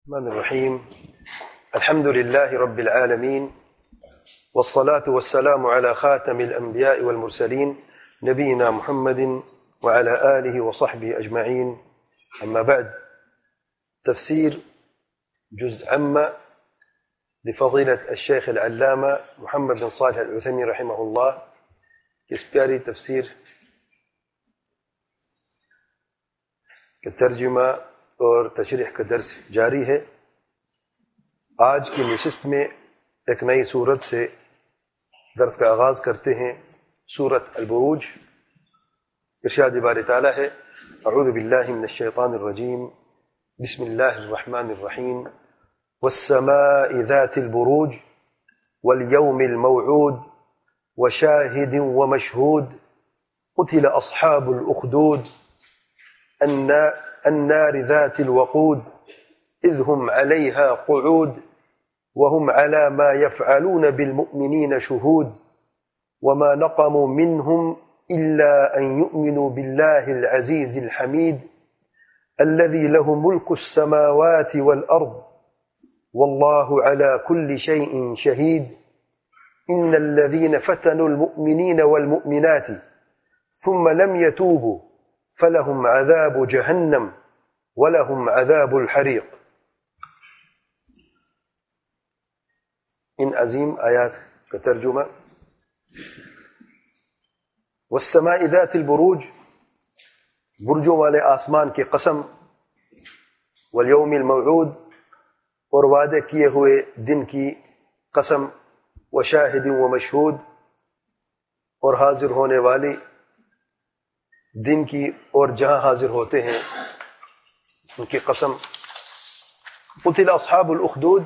الرحمن الرحيم. الحمد لله رب العالمين، والصلاة والسلام على خاتم الأنبياء والمرسلين نبينا محمد وعلى آله وصحبه أجمعين. أما بعد، تفسير جزء عامة لفضيلة الشيخ العلامة محمد بن صالح العثيمين رحمه الله. اس پیاری تفسیر کا ترجمہ اور تشریح کا درس جاری ہے. آج کی نشست میں ایک نئی سورت سے درس کا آغاز کرتے ہیں. سورت البروج. ارشاد باری تعالیٰ ہے: اعوذ باللہ من الشیطان الرجیم، بسم اللہ الرحمن الرحیم، والسماء ذات البروج واليوم الموعود وشاهد ومشهود قتل أصحاب الأخدود النار ذات الوقود إذ هم عليها قعود وهم على ما يفعلون بالمؤمنين شهود وما نقموا منهم إلا أن يؤمنوا بالله العزيز الحميد الذي له ملك السماوات والأرض والله على كل شيء شهيد إن الذين فتنوا المؤمنين والمؤمنات ثم لم يتوبوا فلهم عذاب جهنم ولهم عذاب الحريق. ان عظیم آیات کا ترجمہ: والسماء ذات البروج، برجوں والے آسمان کی قسم، والیوم الموعود، اور وعدے کیے ہوئے دن کی قسم، وشاہد ومشہود، اور حاضر ہونے والی دن کی اور جہاں حاضر ہوتے ہیں ان کی قسم. قتل اصحاب الاخدود،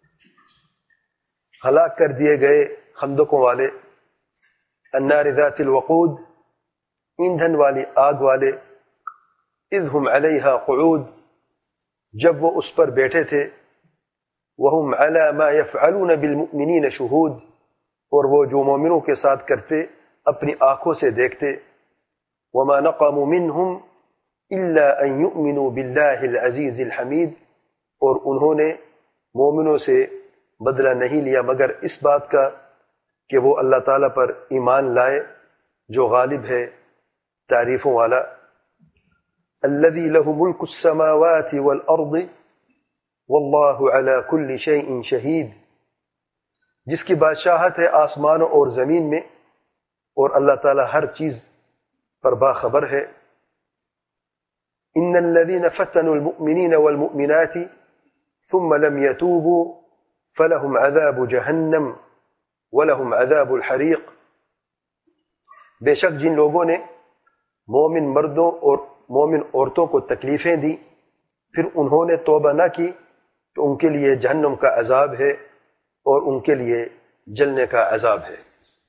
ہلاک کر دیے گئے خندقوں والے. النار ذات الوقود، ایندھن والی آگ والے. اذ ہم علیہا قعود، جب وہ اس پر بیٹھے تھے. وہم علی ما یفعلون بالمؤمنین شہود، اور وہ جو مومنوں کے ساتھ کرتے اپنی آنکھوں سے دیکھتے. وما نقموا منہم الا ان یؤمنوا باللہ العزیز الحمید، اور انہوں نے مومنوں سے بدلہ نہیں لیا مگر اس بات کا کہ وہ اللہ تعالیٰ پر ایمان لائے جو غالب ہے، تعریفوں والا. الذی لہ ملک السماوات والارض واللہ علی کل شیء شہید، جس کی بادشاہت ہے آسمانوں اور زمین میں، اور اللہ تعالیٰ ہر چیز پر باخبر ہے. ان الذین فتنوا المؤمنین والمؤمنات ثم لم يتوبوا فلهم عذاب جہنم ولهم عذاب الحریق، بے شک جن لوگوں نے مومن مردوں اور مومن عورتوں کو تکلیفیں دی پھر انہوں نے توبہ نہ کی تو ان کے لیے جہنم کا عذاب ہے اور ان کے لیے جلنے کا عذاب ہے.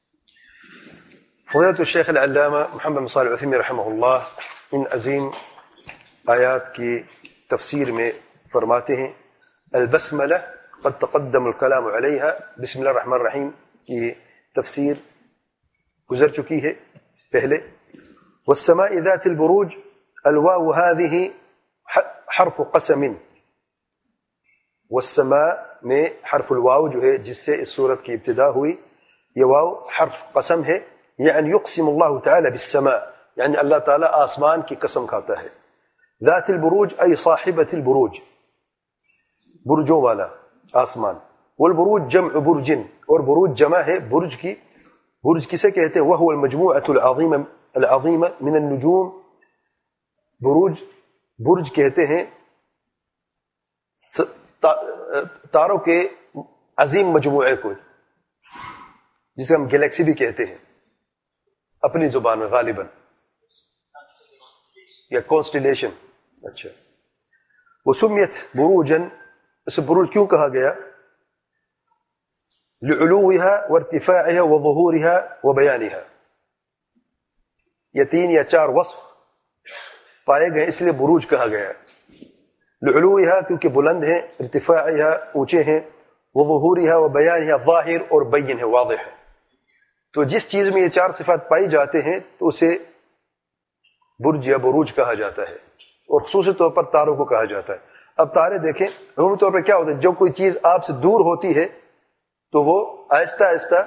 فضیلۃ الشیخ العلامہ محمد بن صالح العثیمین رحمہ اللہ ان عظیم آیات کی تفسیر میں فرماتے ہیں: البسملہ قد تقدم الکلام علیہا، بسم اللہ الرحمن الرحیم کی تفسیر گزر چکی ہے پہلے. والسماء ذات البروج، الواو هذه حرف قسم. والسماء میں حرف الواو جو ہے جس سے اس سورت کی ابتدا ہوئی، یہ واو حرف قسم ہے. یعنی یقسم اللہ تعالی بالسماء، یعنی اللہ تعالی آسمان کی قسم کھاتا ہے. ذات البروج ای صاحبۃ البروج، برجوں والا آسمان. والبروج جمع برج، اور بروج جمع ہے برج کی. برج کسے کہتے ہیں؟ وهو المجموعة العظیمہ من النجوم. برج کہتے ہیں تاروں کے عظیم مجموعے کو، جسے ہم گلیکسی بھی کہتے ہیں اپنی زبان میں غالباً، یا کانسٹیلیشن. اچھا، وسمیت بروجن، اسے بروج کیوں کہا گیا؟ لعلوها وارتفاعها وظهورها وبيانها. یہ 3 یا 4 وصف پائے گئے اس لیے بروج کہا گیا. لعلوها کیونکہ بلند ہیں، ارتفاعها اونچے ہیں، وظهورها وبيانها ظاہر اور بین ہے، واضح ہے. تو جس چیز میں یہ 4 صفات پائی جاتے ہیں تو اسے برج یا بروج کہا جاتا ہے، اور خصوصی طور پر تاروں کو کہا جاتا ہے. اب تارے دیکھیں، عمومی طور پر کیا ہوتا ہے، جو کوئی چیز آپ سے دور ہوتی ہے تو وہ آہستہ آہستہ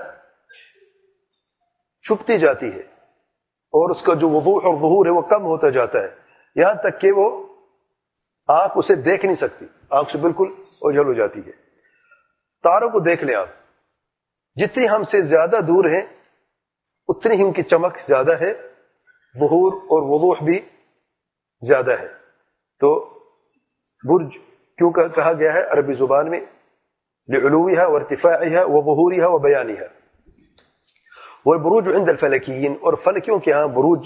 چھپتی جاتی ہے، اور اس کا جو وضوح اور ظہور ہے وہ کم ہوتا جاتا ہے، یہاں تک کہ وہ آنکھ اسے دیکھ نہیں سکتی، آنکھ سے بالکل اوجھل ہو جاتی ہے۔ تاروں کو دیکھ لیں آپ، جتنی ہم سے زیادہ دور ہیں اتنی ہی ان کی چمک زیادہ ہے، ظہور اور وضوح بھی زیادہ ہے۔ تو برج کیوں کہا گیا ہے عربی زبان میں؟ لعلوها وارتفاعها وظهورها وبيانها۔ والبروج عند الفلكيين، اور فلکیوں کے ہاں بروج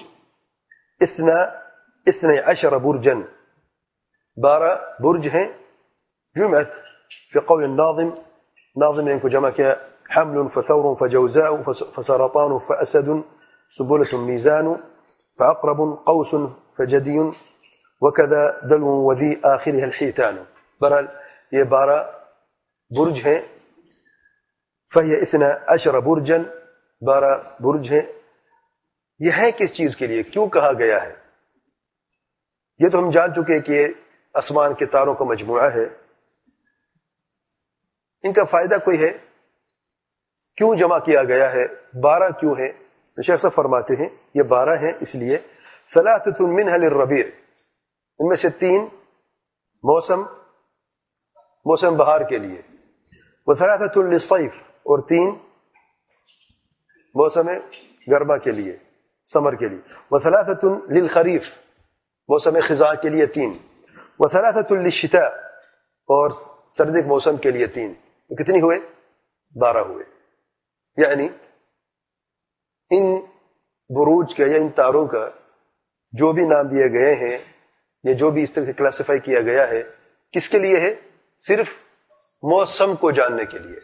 12 برجا، 12 برج ہیں۔ جمعت في قول الناظم، ناظم نے ان کو جمع کیا، حمل فثور فجوزاء فسرطان فأسد سبلة ميزان فعقرب قوس فجدي وكذا دلو وذي آخرها الحيتان۔ بہرحال یہ 12 برج ہیں، فهي 12 برجا، 12 برج ہیں۔ یہ ہے کس چیز کے لیے، کیوں کہا گیا ہے؟ یہ تو ہم جان چکے کہ یہ آسمان کے تاروں کا مجموعہ ہے۔ ان کا فائدہ کوئی ہے؟ کیوں جمع کیا گیا ہے؟ 12 کیوں ہے؟ شیخ صاحب فرماتے ہیں یہ 12 ہیں اس لیے، ثلاثة منها للربيع، ان میں سے 3 موسم بہار کے لیے، وثلاثة للصيف، اور 3 موسم گرما کے لیے، سمر کے لیے، وثلاثة للخريف، موسم خزاں کے لیے 3، وثلاثة للشتاء، اور سردی کے موسم کے لیے 3۔ تو کتنی ہوئے؟ 12 ہوئے۔ یعنی ان بروج کا یا ان تاروں کا جو بھی نام دیے گئے ہیں یا جو بھی اس طرح سے کلاسیفائی کیا گیا ہے، کس کے لیے ہے؟ صرف موسم کو جاننے کے لیے۔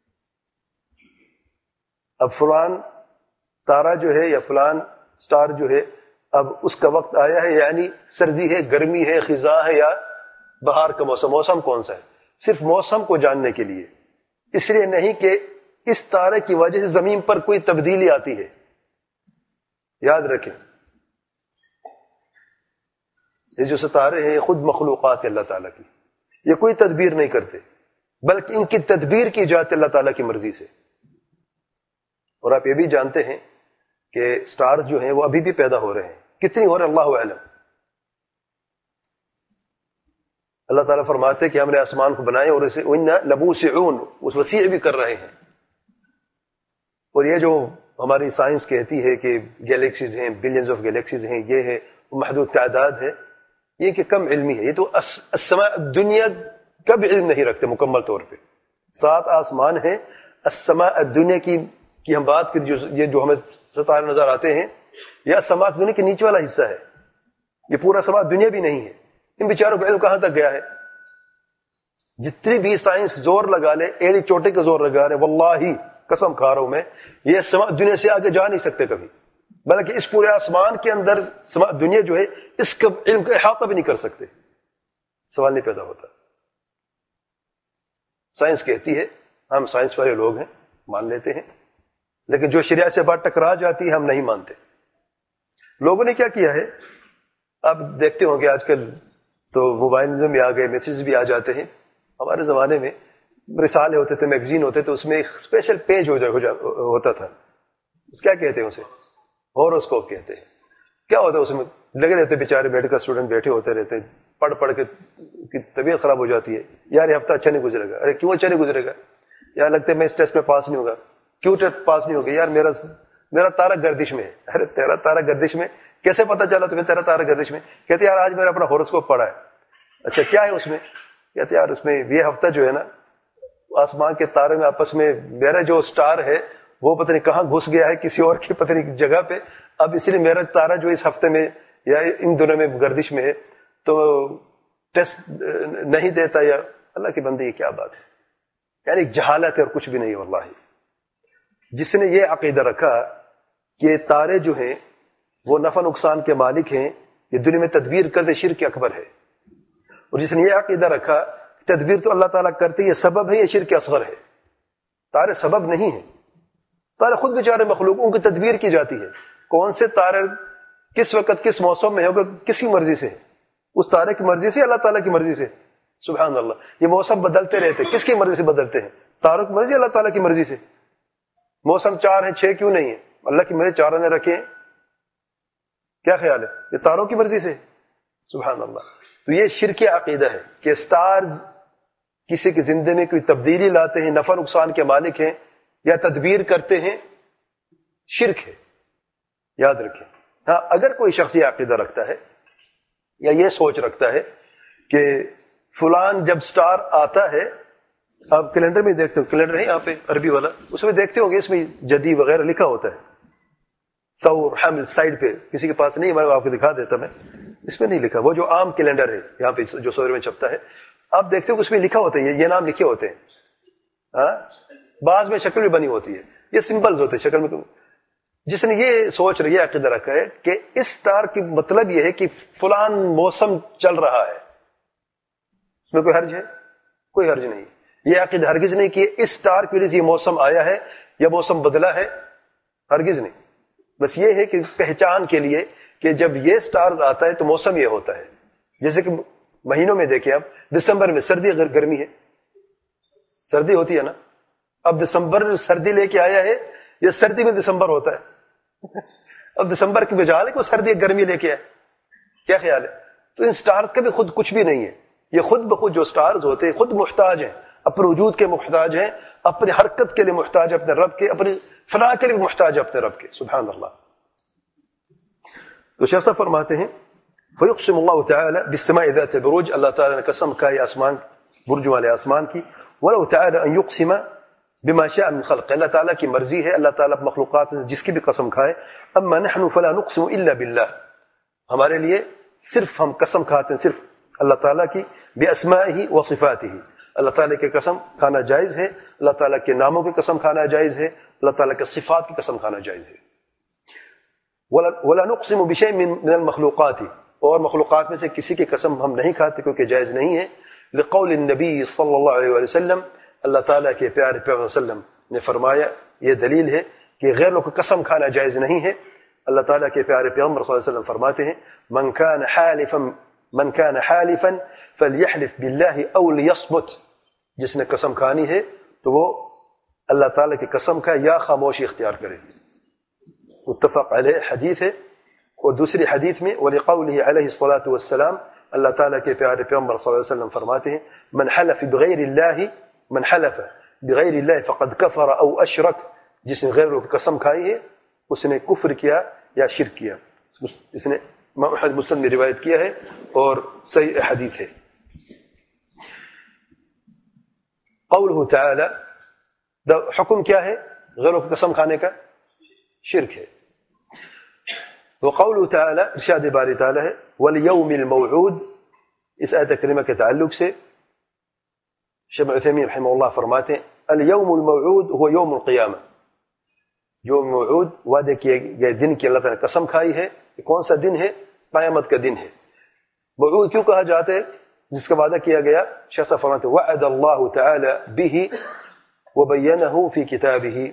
اب فلان تارا جو ہے یا فلان سٹار جو ہے، اب اس کا وقت آیا ہے، یعنی سردی ہے، گرمی ہے، خزاں ہے یا بہار کا موسم کون سا ہے، صرف موسم کو جاننے کے لیے، اس لیے نہیں کہ اس تارے کی وجہ سے زمین پر کوئی تبدیلی آتی ہے۔ یاد رکھیں یہ جو ستارے ہیں یہ خود مخلوقات ہے اللہ تعالیٰ کی، یہ کوئی تدبیر نہیں کرتے، بلکہ ان کی تدبیر کی جاتی اللہ تعالیٰ کی مرضی سے۔ اور آپ یہ بھی جانتے ہیں کہ سٹار جو ہیں وہ ابھی بھی پیدا ہو رہے ہیں، کتنی ہو رہے ہیں اللہ اعلم۔ اللہ تعالیٰ فرماتے ہیں کہ ہم نے آسمان کو بنائے اور اسے وَإِنَّا لَمُوسِعُونَ، اس وسیع بھی کر رہے ہیں۔ اور یہ جو ہماری سائنس کہتی ہے کہ گیلیکسیز ہیں، بلینز آف گیلیکسیز ہیں، یہ ہے محدود تعداد ہے، یہ کہ کم علمی ہے، یہ تو السماء دنیا کا بھی علم نہیں رکھتے مکمل طور پہ۔ 7 آسمان ہیں، السماء دنیا کی ہم بات کریں، یہ جو ہمیں ستارے نظر آتے ہیں، یہ السماء دنیا کے نیچے والا حصہ ہے، یہ پورا سماء دنیا بھی نہیں ہے۔ ان بیچاروں کا علم کہاں تک گیا ہے؟ جتنی بھی سائنس زور لگا لے، ایڑی چوٹے کا زور لگا رہے، واللہ قسم کھا رہا ہوں میں، یہ سماء دنیا سے آگے جا نہیں سکتے کبھی، بلکہ اس پورے آسمان کے اندر سماء دنیا جو ہے اس کا علم کا احاطہ بھی نہیں کر سکتے، سوال نہیں پیدا ہوتا۔ سائنس کہتی ہے، ہم سائنس والے لوگ ہیں، مان لیتے ہیں، لیکن جو شریعت سے بات ٹکرا جاتی ہے ہم نہیں مانتے۔ لوگوں نے کیا کیا ہے، آپ دیکھتے ہوں گے آج کل تو موبائل میں آ گئے، میسیج بھی آ جاتے ہیں۔ ہمارے زمانے میں رسالے ہوتے تھے، میگزین ہوتے تھے، اس میں ایک اسپیشل پیج ہوتا تھا، اس کیا کہتے ہیں اسے؟ ہوروسکوپ کہتے ہیں۔ کیا ہوتا ہے اس میں؟ لگے رہتے بیچارے میڈیکل اسٹوڈنٹ بیٹھے ہوتے رہتے، پڑھ کے کی طبیعت خراب ہو جاتی ہے، یار یہ ہفتہ اچھا نہیں گزرے گا، ارے کیوں اچھا نہیں گزرے گا؟ یار لگتا ہے میں اس ٹیسٹ میں پاس نہیں ہوگا، کیوں ٹیسٹ پاس نہیں ہوگا؟ یار میرا تارا گردش میں ہے۔ ارے تیرا تارا گردش میں کیسے پتا چلا تمہیں تیرا تارا گردش میں؟ کہتے یار آج میرا اپنا ہوروسکوپ پڑھا ہے۔ اچھا کیا ہے اس میں؟ کہتے یار اس میں یہ ہفتہ جو ہے نا آسمان کے تارے میں آپس میں میرا جو سٹار ہے وہ پتہ نہیں کہاں گھس گیا ہے، کسی اور کی پتہ نہیں جگہ پہ، اب اس لیے میرا تارا جو اس ہفتے میں یا ان دنوں میں گردش میں ہے تو ٹیسٹ نہیں دیتا۔ یا اللہ کی بندے، یہ کیا بات ہے؟ یعنی جہالت ہے اور کچھ بھی نہیں۔ واللہ جس نے یہ عقیدہ رکھا کہ تارے جو ہیں وہ نفع نقصان کے مالک ہیں، یہ دنیا میں تدبیر کرتے، شرک اکبر ہے۔ اور جس نے یہ عقیدہ رکھا تدبیر تو اللہ تعالیٰ کرتے، یہ سبب ہے، یہ شرک اصغر ہے۔ تارے سبب نہیں ہیں، تارے خود بیچارے مخلوق، ان کی تدبیر کی جاتی ہے۔ کون سے تارے کس وقت کس موسم میں ہوگا، کس کی مرضی سے؟ اس تارے کی مرضی سے، اللہ تعالیٰ کی مرضی سے۔ سبحان اللہ. یہ موسم بدلتے رہتے, کس کی مرضی سے بدلتے ہیں؟ تاروں کی مرضی, اللہ تعالیٰ کی مرضی سے. موسم 4 ہیں 6 کیوں نہیں ہے؟ اللہ کی مرضی 4 نے رکھے ہیں. کیا خیال ہے؟ یہ تاروں کی مرضی سے. سبحان اللہ. تو یہ شرک عقیدہ ہے کہ سٹارز کسی کی زندگی میں کوئی تبدیلی لاتے ہیں, نفع نقصان کے مالک ہیں یا تدبیر کرتے ہیں. شرک ہے, یاد رکھیں. ہاں اگر کوئی شخص یہ عقیدہ رکھتا ہے یا یہ سوچ رکھتا ہے کہ فلان جب سٹار آتا ہے, آپ کیلنڈر میں دیکھتے ہو, کیلنڈر ہے یہاں پہ عربی والا, اس میں دیکھتے ہوں گے اس میں جدی وغیرہ لکھا ہوتا ہے. ثور حمل سائڈ پہ, کسی کے پاس نہیں, میں آپ کو دکھا دیتا, میں اس میں نہیں لکھا. وہ جو عام کیلنڈر ہے یہاں پہ جو سور میں چھپتا ہے, آپ دیکھتے ہو اس میں لکھا ہوتا ہے, یہ نام لکھے ہوتے ہیں. ہاں بعض میں شکل بھی بنی ہوتی ہے, یہ سمبلز ہوتے ہیں شکل میں. جس نے یہ سوچ رہی ہے, عقیدہ رکھا ہے کہ اس سٹار کی مطلب یہ ہے کہ فلان موسم چل رہا ہے, اس میں کوئی حرج ہے؟ کوئی حرج نہیں. یہ عقیدہ ہرگز نہیں کہ اس سٹار کی وجہ سے یہ موسم آیا ہے یا موسم بدلا ہے, ہرگز نہیں. بس یہ ہے کہ پہچان کے لیے کہ جب یہ سٹار آتا ہے تو موسم یہ ہوتا ہے. جیسے کہ مہینوں میں دیکھیں, اب دسمبر میں سردی اگر گرمی ہے, سردی ہوتی ہے نا, اب دسمبر میں سردی لے کے آیا ہے, یہ سردی میں دسمبر ہوتا ہے. اب دسمبر کی بجائے کہ وہ سردی گرمی لے کے آئے. کیا خیال ہے؟ تو ان سٹارز کا بھی خود کچھ بھی نہیں ہے. یہ خود بخود جو سٹارز ہوتے ہیں خود محتاج ہیں, اپنے وجود کے محتاج ہیں, اپنی حرکت کے لیے محتاج اپنے رب کے, اپنی فنا کے لیے محتاج اپنے رب کے. سبحان اللہ. تو شیخ صاحب فرماتے ہیں فیقسم اللہ تعالی بالسماء ذات البروج, اللہ تعالی نے قسم کھائی آسمان, برج والے آسمان کی. ولو تعالی ان یقسم بما شاء من خلق, اللہ تعالیٰ کی مرضی ہے, اللہ تعالیٰ مخلوقات میں جس کی بھی قسم کھائے. اما نحن فلا نقسم الا باللہ, ہمارے لیے صرف ہم قسم کھاتے ہیں صرف اللہ تعالیٰ کی, باسمائہ و صفاتہ, اللہ تعالیٰ کی قسم کھانا جائز ہے, اللہ تعالیٰ کے ناموں کی قسم کھانا جائز ہے, اللہ تعالیٰ کے صفات کی قسم کھانا جائز ہے. ولا نقسم بشیء من المخلوقات, اور مخلوقات میں سے کسی کی قسم ہم نہیں کھاتے کیونکہ جائز نہیں ہے. لقول النبی صلی اللہ علیہ وسلم, اللہ تعالیٰ کے پیارے پیغمبر صلی اللہ علیہ وسلم نے فرمایا, یہ دلیل ہے کہ غیروں کو قسم کھانا جائز نہیں ہے. اللہ تعالیٰ کے پیارے پیغمبر صلی اللہ علیہ وسلم فرماتے ہیں من كان حالفا فليحلف بالله او ليصمت, جس نے قسم کھانی ہے تو وہ اللہ تعالیٰ کی قسم کھائے یا خاموشی اختیار کرے. متفق علیہ حدیث ہے. اور دوسری حدیث میں ولقوله علیہ الصلاۃ والسلام, اللہ تعالیٰ کے پیارے پیغمبر صلی اللہ علیہ وسلم فرماتے ہیں من حلف بغیر اللہ فقد کفر او اشرک, جس نے غیر اللہ کی قسم کھائی ہے اس نے کفر کیا یا شرک کیا. اس نے مسلم میں روایت کیا ہے اور صحیح حدیث ہے. قوله تعالی, حکم کیا ہے غیروں کی قسم کھانے کا؟ شرک ہے. وقوله تعالی, ارشاد باری تعالی ہے والیوم الموعود, اس آیت کریمہ کے تعلق سے شیخ عثیمین رحمہ اللہ فرماتے ہیں الیوم الموعود هو یوم القیامہ, یوم موعود وعدے کیے گئے دن کی اللہ تعالی نے قسم کھائی ہے. یہ کون سا دن ہے؟ قیامت کا دن ہے. موعود کیوں کہا جاتا ہے؟ جس کا وعدہ کیا گیا. شیخ صاحب فرماتے ہیں وعد اللہ تعالی به وبینہ فی کتابہ,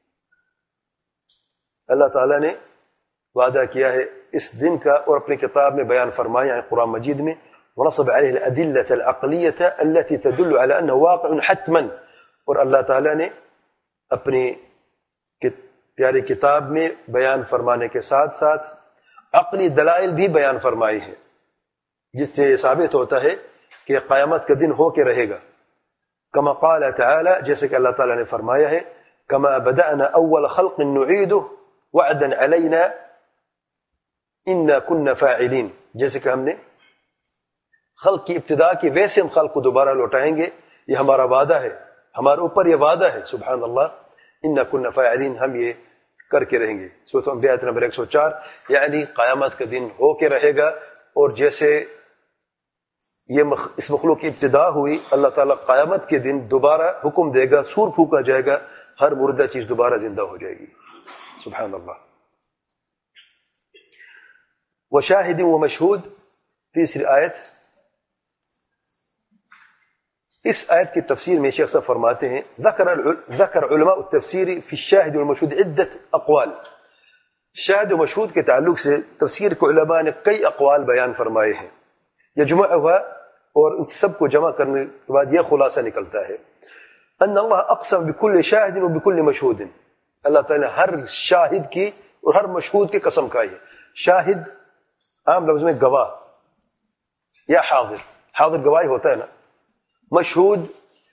اللہ تعالی نے وعدہ کیا ہے اس دن کا اور اپنی کتاب میں بیان فرمایا, یعنی قرآن مجید میں. ونصب علیہ الادلة العقلیة التي تدل على انه واقع حتما, اور اللہ تعالی نے اپنی پیاری کتاب میں بیان فرمانے کے ساتھ ساتھ عقلی دلائل بھی بیان فرمائی ہیں, جس سے یہ ثابت ہوتا ہے کہ قیامت کا دن ہو کے رہے گا. کما قال تعالی, جیسے کہ اللہ تعالی نے فرمایا ہے کما بدأنا اول خلق نعیدہ وعدا علینا انا كنا فاعلین, جیسے کہ ہم نے خلق کی ابتدا کی ویسے ہم خلق کو دوبارہ لوٹائیں گے, یہ ہمارا وعدہ ہے, ہمارے اوپر یہ وعدہ ہے. سبحان اللہ. انا كنا فاعلین, ہم یہ کر کے رہیں گے. سورۃ الانبیاء نمبر 104, یعنی قیامت کا دن ہو کے رہے گا. اور جیسے یہ اس مخلوق کی ابتدا ہوئی, اللہ تعالیٰ قیامت کے دن دوبارہ حکم دے گا, سور پھونکا جائے گا, ہر مردہ چیز دوبارہ زندہ ہو جائے گی. سبحان اللہ. وشاہد و مشہود, تیسری آیت. اس آیت کی تفسیر میں شیخ صاحب فرماتے ہیں ذکر علماء التفسیر فی الشاہد والمشہود عدت اقوال. شاہد و مشہود کے تعلق سے تفسیر کے علماء نے کئی اقوال بیان فرمائے ہیں. یجمعها اور ان سب کو جمع کرنے کے بعد یہ خلاصہ نکلتا ہے ان اللہ اقسم بكل شاہد و بكل مشہود، اللہ تعالیٰ ہر شاہد کی اور ہر مشہود کی قسم کھائی ہے. شاہد عام لفظ میں گواہ یا حاضر، حاضر گواہی ہوتا ہے نا. مشہود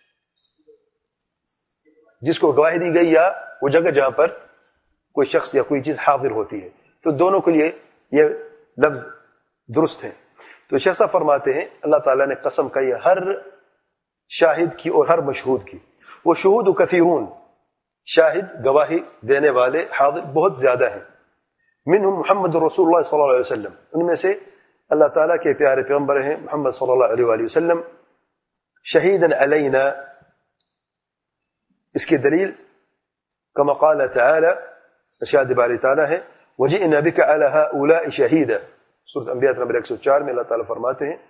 جس کو گواہی دی گئی یا وہ جگہ جہاں پر کوئی شخص یا کوئی چیز حاضر ہوتی ہے، تو دونوں کے لیے یہ لفظ درست ہے. تو شیخ صاحب فرماتے ہیں اللہ تعالیٰ نے قسم کھائی ہے ہر شاہد کی اور ہر مشہود کی. وہ شہود کثیرون، شاہد گواہی دینے والے حاضر بہت زیادہ ہیں. منہم محمد رسول اللہ صلی اللہ علیہ وسلم، ان میں سے اللہ تعالیٰ کے پیارے پیغمبر ہیں محمد صلی اللہ علیہ وآلہ وسلم. شہیدن علینا، اس کی دلیل کما قال تعالی، ارشاد باری تعالیٰ ہے وجئنا بک علی ہؤلاء شہیدا، سورۃ انبیاء نمبر 104 میں اللہ تعالیٰ فرماتے ہیں.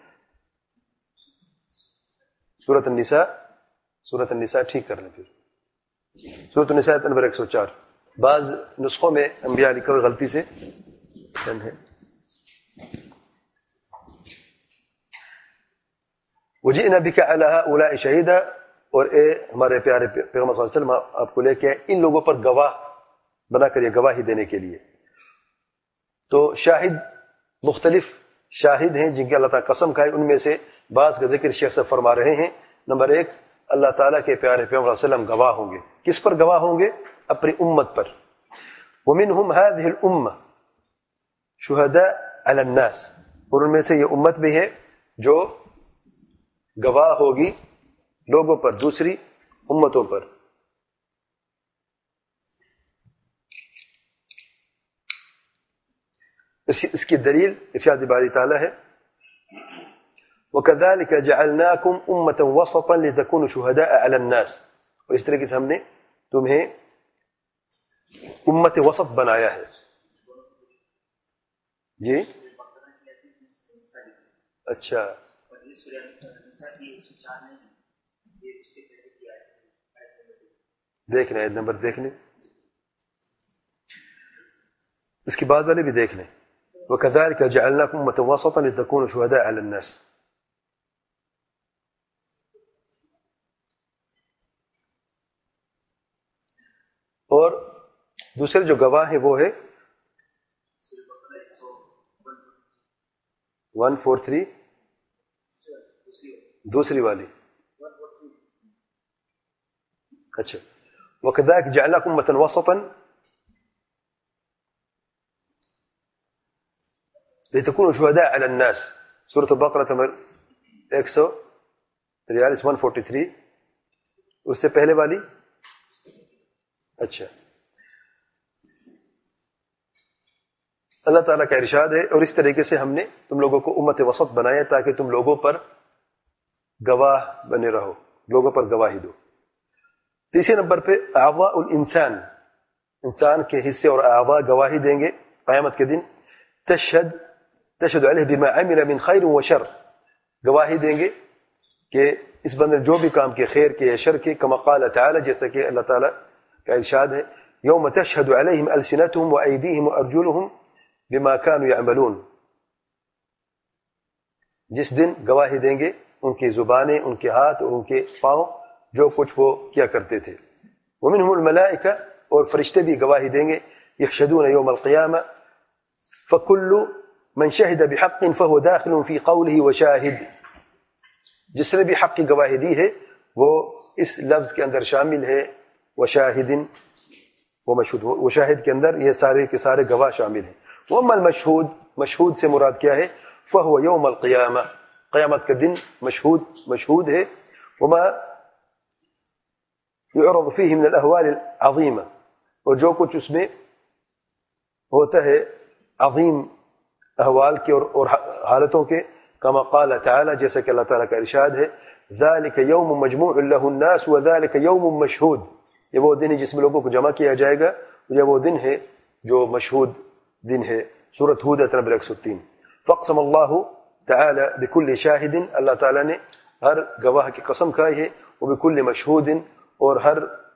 سورۃ النساء ٹھیک کر لیں پھر، سورۃ النساء نمبر 104. بعض نسخوں میں انبیاء لکھا ہوئے غلطی سے ہے. وجئنا بک علی ہؤلاء شہیدا، اور اے ہمارے پیارے پیغمبر صلی اللہ علیہ وسلم آپ کو لے کے ان لوگوں پر گواہ بنا کر یہ گواہی دینے کے لیے. تو شاہد مختلف شاہد ہیں جن کی اللہ تعالیٰ قسم کھائی، ان میں سے بعض کا ذکر شیخ صاحب فرما رہے ہیں. نمبر 1، اللہ تعالیٰ کے پیارے پیغمبر صلی اللہ علیہ وسلم گواہ ہوں گے. کس پر گواہ ہوں گے؟ اپنی امت پر. ومنہم هذه الامہ شہداء علی الناس، اور ان میں سے یہ امت بھی ہے جو گواہ ہوگی لوگوں پر، دوسری امتوں پر. اس کی دلیل ارشاد باری تعالیٰ ہے وَكَذَلِكَ جَعَلْنَاكُمْ أُمَّةً وَسَطًا لِتَكُونُوا شُهَدَاءَ عَلَى النَّاسِ، اور اس طریقے سے ہم نے تمہیں امت وسط بنایا ہے. جی اچھا، دیکھ لیں نمبر، دیکھ لیں اس کے بعد والے بھی دیکھ لیں. وَكَذَلِكَ جَعَلْنَاكُمْ أُمَّةً وَسَطًا لِتَكُونُوا شُهَدَاءَ عَلَى النَّاسِ. اور دوسرے جو گواہ ہیں وہ ہے 143 دوسری والی. اچھا، وَكَذَلِكَ جَعَلْنَاكُمْ أُمَّةً وَسَطًا لِتَكُونُوا شُهَدَاءَ عَلَى النَّاسِ، سورۃ البقرہ نمبر 143 143. اس سے پہلے والی اچھا. اللہ تعالیٰ کا ارشاد ہے اور اس طریقے سے ہم نے تم لوگوں کو امت وسط بنایا تاکہ تم لوگوں پر گواہ بنے رہو، لوگوں پر گواہی دو. تیسرے نمبر پہ اعضاء الانسان، انسان کے حصے اور اعضاء گواہی دیں گے قیامت کے دن. تشہد علیہ بما عمل من خیر و شر، گواہی دیں گے کہ اس بندے نے جو بھی کام کیا، خیر کے یا شر کے. کما قال تعالی، جیسا کہ اللہ تعالیٰ کا ارشاد ہے یوم تشہد علیہم السنتہم وایدیہم وارجلہم بما كانوا يعملون، جس دن گواہی دیں گے ان کی زبانیں، ان کے ہاتھ اور ان کے پاؤں جو کچھ وہ کیا کرتے تھے. ومنہم الملائکہ، اور فرشتے بھی گواہی دیں گے. یحشدون یوم القیامہ فکل من شہد بحق فهو داخل فی قولہ وشاہد، جس نے بھی حق کی گواہی دی ہے وہ اس لفظ کے اندر شامل ہے. وشاہد ومشہود، وشاہد کے اندر یہ سارے کے سارے گواہ شامل ہیں. وَأَمَّا الْمَشْهُودُ، مشہود سے مراد کیا ہے؟ فَهُوَ يَوْمَ الْقِيَامَةِ، قیامت کا دن مشہود ہے. وَمَا يُعْرَضُ فِيهِ مِنَ الْأَهْوَالِ الْعَظِيمَةِ، اور جو کچھ اس میں ہوتا ہے عظیم احوال کے اور حالتوں کے. کما قال تعالی، جیسا کہ اللہ تعالیٰ کا ارشاد ہے ذَلِكَ يَوْمٌ مَجْمُوعٌ لَهُ النَّاسُ وَذَلِكَ يَوْمٌ مَشْهُودٌ، یہ وہ دن ہے جس میں لوگوں کو جمع کیا جائے گا، یہ وہ دن ہے جو مشہود دن ہے. سورۃ ہود نمبر 103. فاقسم اللہ تعالی بكل شاہد، اللہ تعالیٰ نے ہر گواہ کی قسم کھائی ہے. وبكل مشہود، اور ہر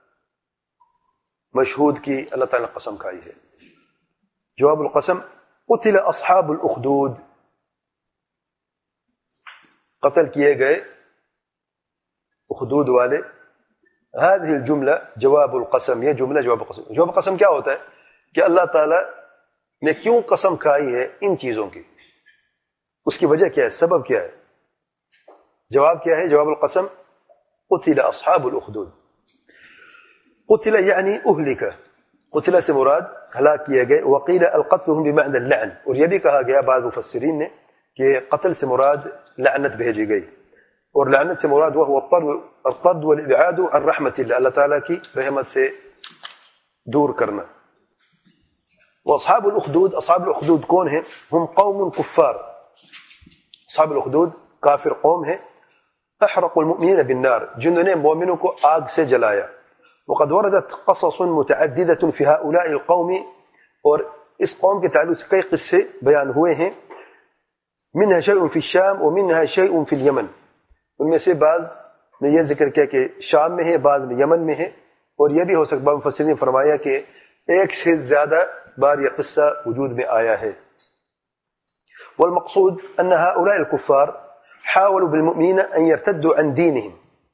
مشہود کی اللہ تعالیٰ نے قسم کھائی ہے. جواب القسم قتل اصحاب الاخدود، قتل کیے گئے اخدود والے. هذه الجملہ جواب القسم، یہ جملہ جواب القسم. جواب القسم کیا ہوتا ہے کہ اللہ تعالیٰ نے کیوں قسم کھائی ہے ان چیزوں کی، اس کی وجہ کیا ہے، سبب کیا ہے. جواب کیا ہے جواب القسم؟ قتل اصحاب الاخدود. قتل یعنی اہلک، قتل سے مراد ہلاک کیے گئے. وقیل القتل بمعنى اللعن، اور یہ بھی کہا گیا بعض مفسرین نے کہ قتل سے مراد لعنت بھیجی گئی، اور لعنت سے مراد وہ الطرد والابعاد عن رحمت اللہ، اللہ تعالیٰ کی رحمت سے دور کرنا. واصحاب الاخدود، اصحاب الاخدود کون ہیں؟ ہم قوم کفار، اصحاب الاخدود کافر قوم ہیں. احرقوا المؤمنین بالنار، جنہوں نے مومنوں کو آگ سے جلایا. وقد وردت قصص متعددة في هؤلاء القوم، اور اس قوم کے تعلق سے کئی قصے بیان ہوئے ہیں. منها شيء في الشام ومنها شيء في اليمن، ان میں سے بعض نے یہ ذکر کیا کہ شام میں ہے، بعض نے یمن میں ہے، اور یہ بھی ہو سکتا ہے مفسرین نے فرمایا کہ ایک سے زیادہ بار یہ قصہ وجود میں آیا ہے. والمقصود ان هؤلاء الكفار حاولوا بالمؤمنين ان يرتدوا عن دينهم.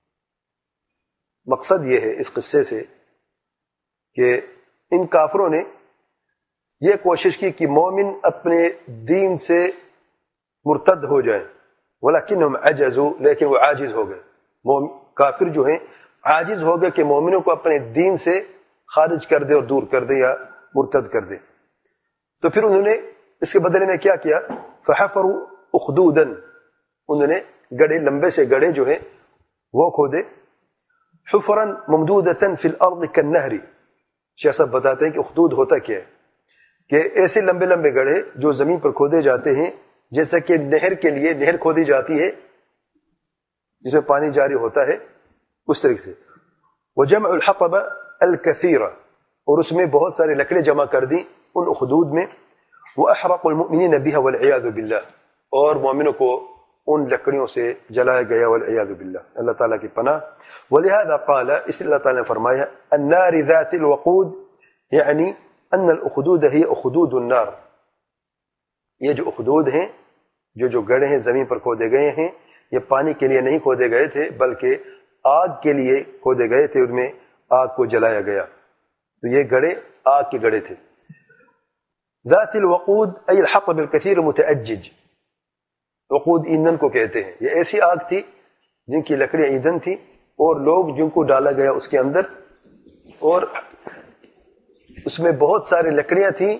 مقصد یہ ہے اس قصے سے کہ ان کافروں نے یہ کوشش کی کہ مومن اپنے دین سے مرتد ہو جائیں. ولکنہم عجزوا، لیکن وہ عاجز ہو گئے. کافر جو ہیں عاجز ہو گئے کہ مومنوں کو اپنے دین سے خارج کر دے اور دور کر دے یا مرتد کر دے. تو پھر انہوں نے اس کے بدلے میں کیا کیا؟ فحفروا اخدودا، انہوں نے گڑھے، لمبے سے گڑھے جو ہیں وہ کھودے. حفرا ممدودتا فی الارض کالنہر، شیخ صاحب بتاتے ہیں کہ اخدود ہوتا کیا ہے کہ ایسے لمبے لمبے گڑھے جو زمین پر کھودے جاتے ہیں جیسا کہ نہر کے لیے نہر کھودی جاتی ہے جس میں پانی جاری ہوتا ہے، اس طریقے سے. وجمع الحطب الكثير، اور اس میں بہت سارے لکڑیں جمع کر دیں ان اخدود میں. واحرقوا المؤمنین بها والعیاذ باللہ، اور مومنوں کو ان لکڑیوں سے جلایا گیا، والعیاذ باللہ، اللہ تعالیٰ کی پناہ. ولہذا قال، اس لیے اللہ تعالیٰ نے فرمایا النار ذات الوقود، یعنی ان الاخدود ہی اخدود النار. یہ جو اخدود ہیں، جو گڑھے ہیں زمین پر کھودے گئے ہیں، یہ پانی کے لیے نہیں کھودے گئے تھے بلکہ آگ کے لیے کھودے گئے تھے، ان میں آگ کو جلایا گیا. تو یہ گڑھے آگ کے گڑھے تھے. ذات الوقود ای الحطب الكثير متأجج، وقود ایندھن کو کہتے ہیں. یہ ایسی آگ تھی جن کی لکڑیاں ایندھن تھی، اور لوگ جن کو ڈالا گیا اس کے اندر، اور اس میں بہت سارے لکڑیاں تھیں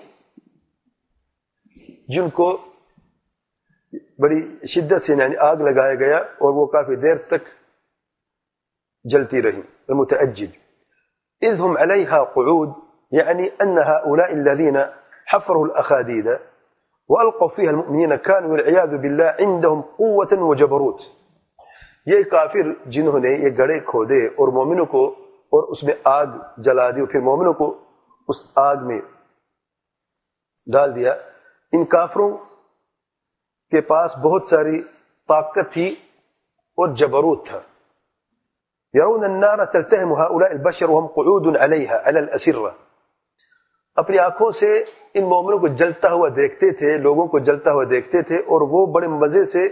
جن کو بڑی شدت سے یعنی آگ لگایا گیا، اور وہ کافی دیر تک جلتی رہی. المتأجج اذ هم علیہا قعود، یعنی ان هؤلاء الذین حفروا الاخادید والقوا فيها المؤمنین كانوا والعیاذ باللہ عندهم قوة وجبروت. یہ کافر جنہوں نے یہ گڑھے کھودے اور مومنوں کو اور اس میں آگ جلا دی اور پھر مومنوں کو اس آگ میں ڈال دیا، ان کافروں کے پاس بہت ساری طاقت تھی اور جبروت تھا. یرون النار تلتہم هؤلاء البشر وهم قعود علیہا علی الاسرہ، اپنی آنکھوں سے ان مومنوں کو جلتا ہوا دیکھتے تھے، لوگوں کو جلتا ہوا دیکھتے تھے، اور وہ بڑے مزے سے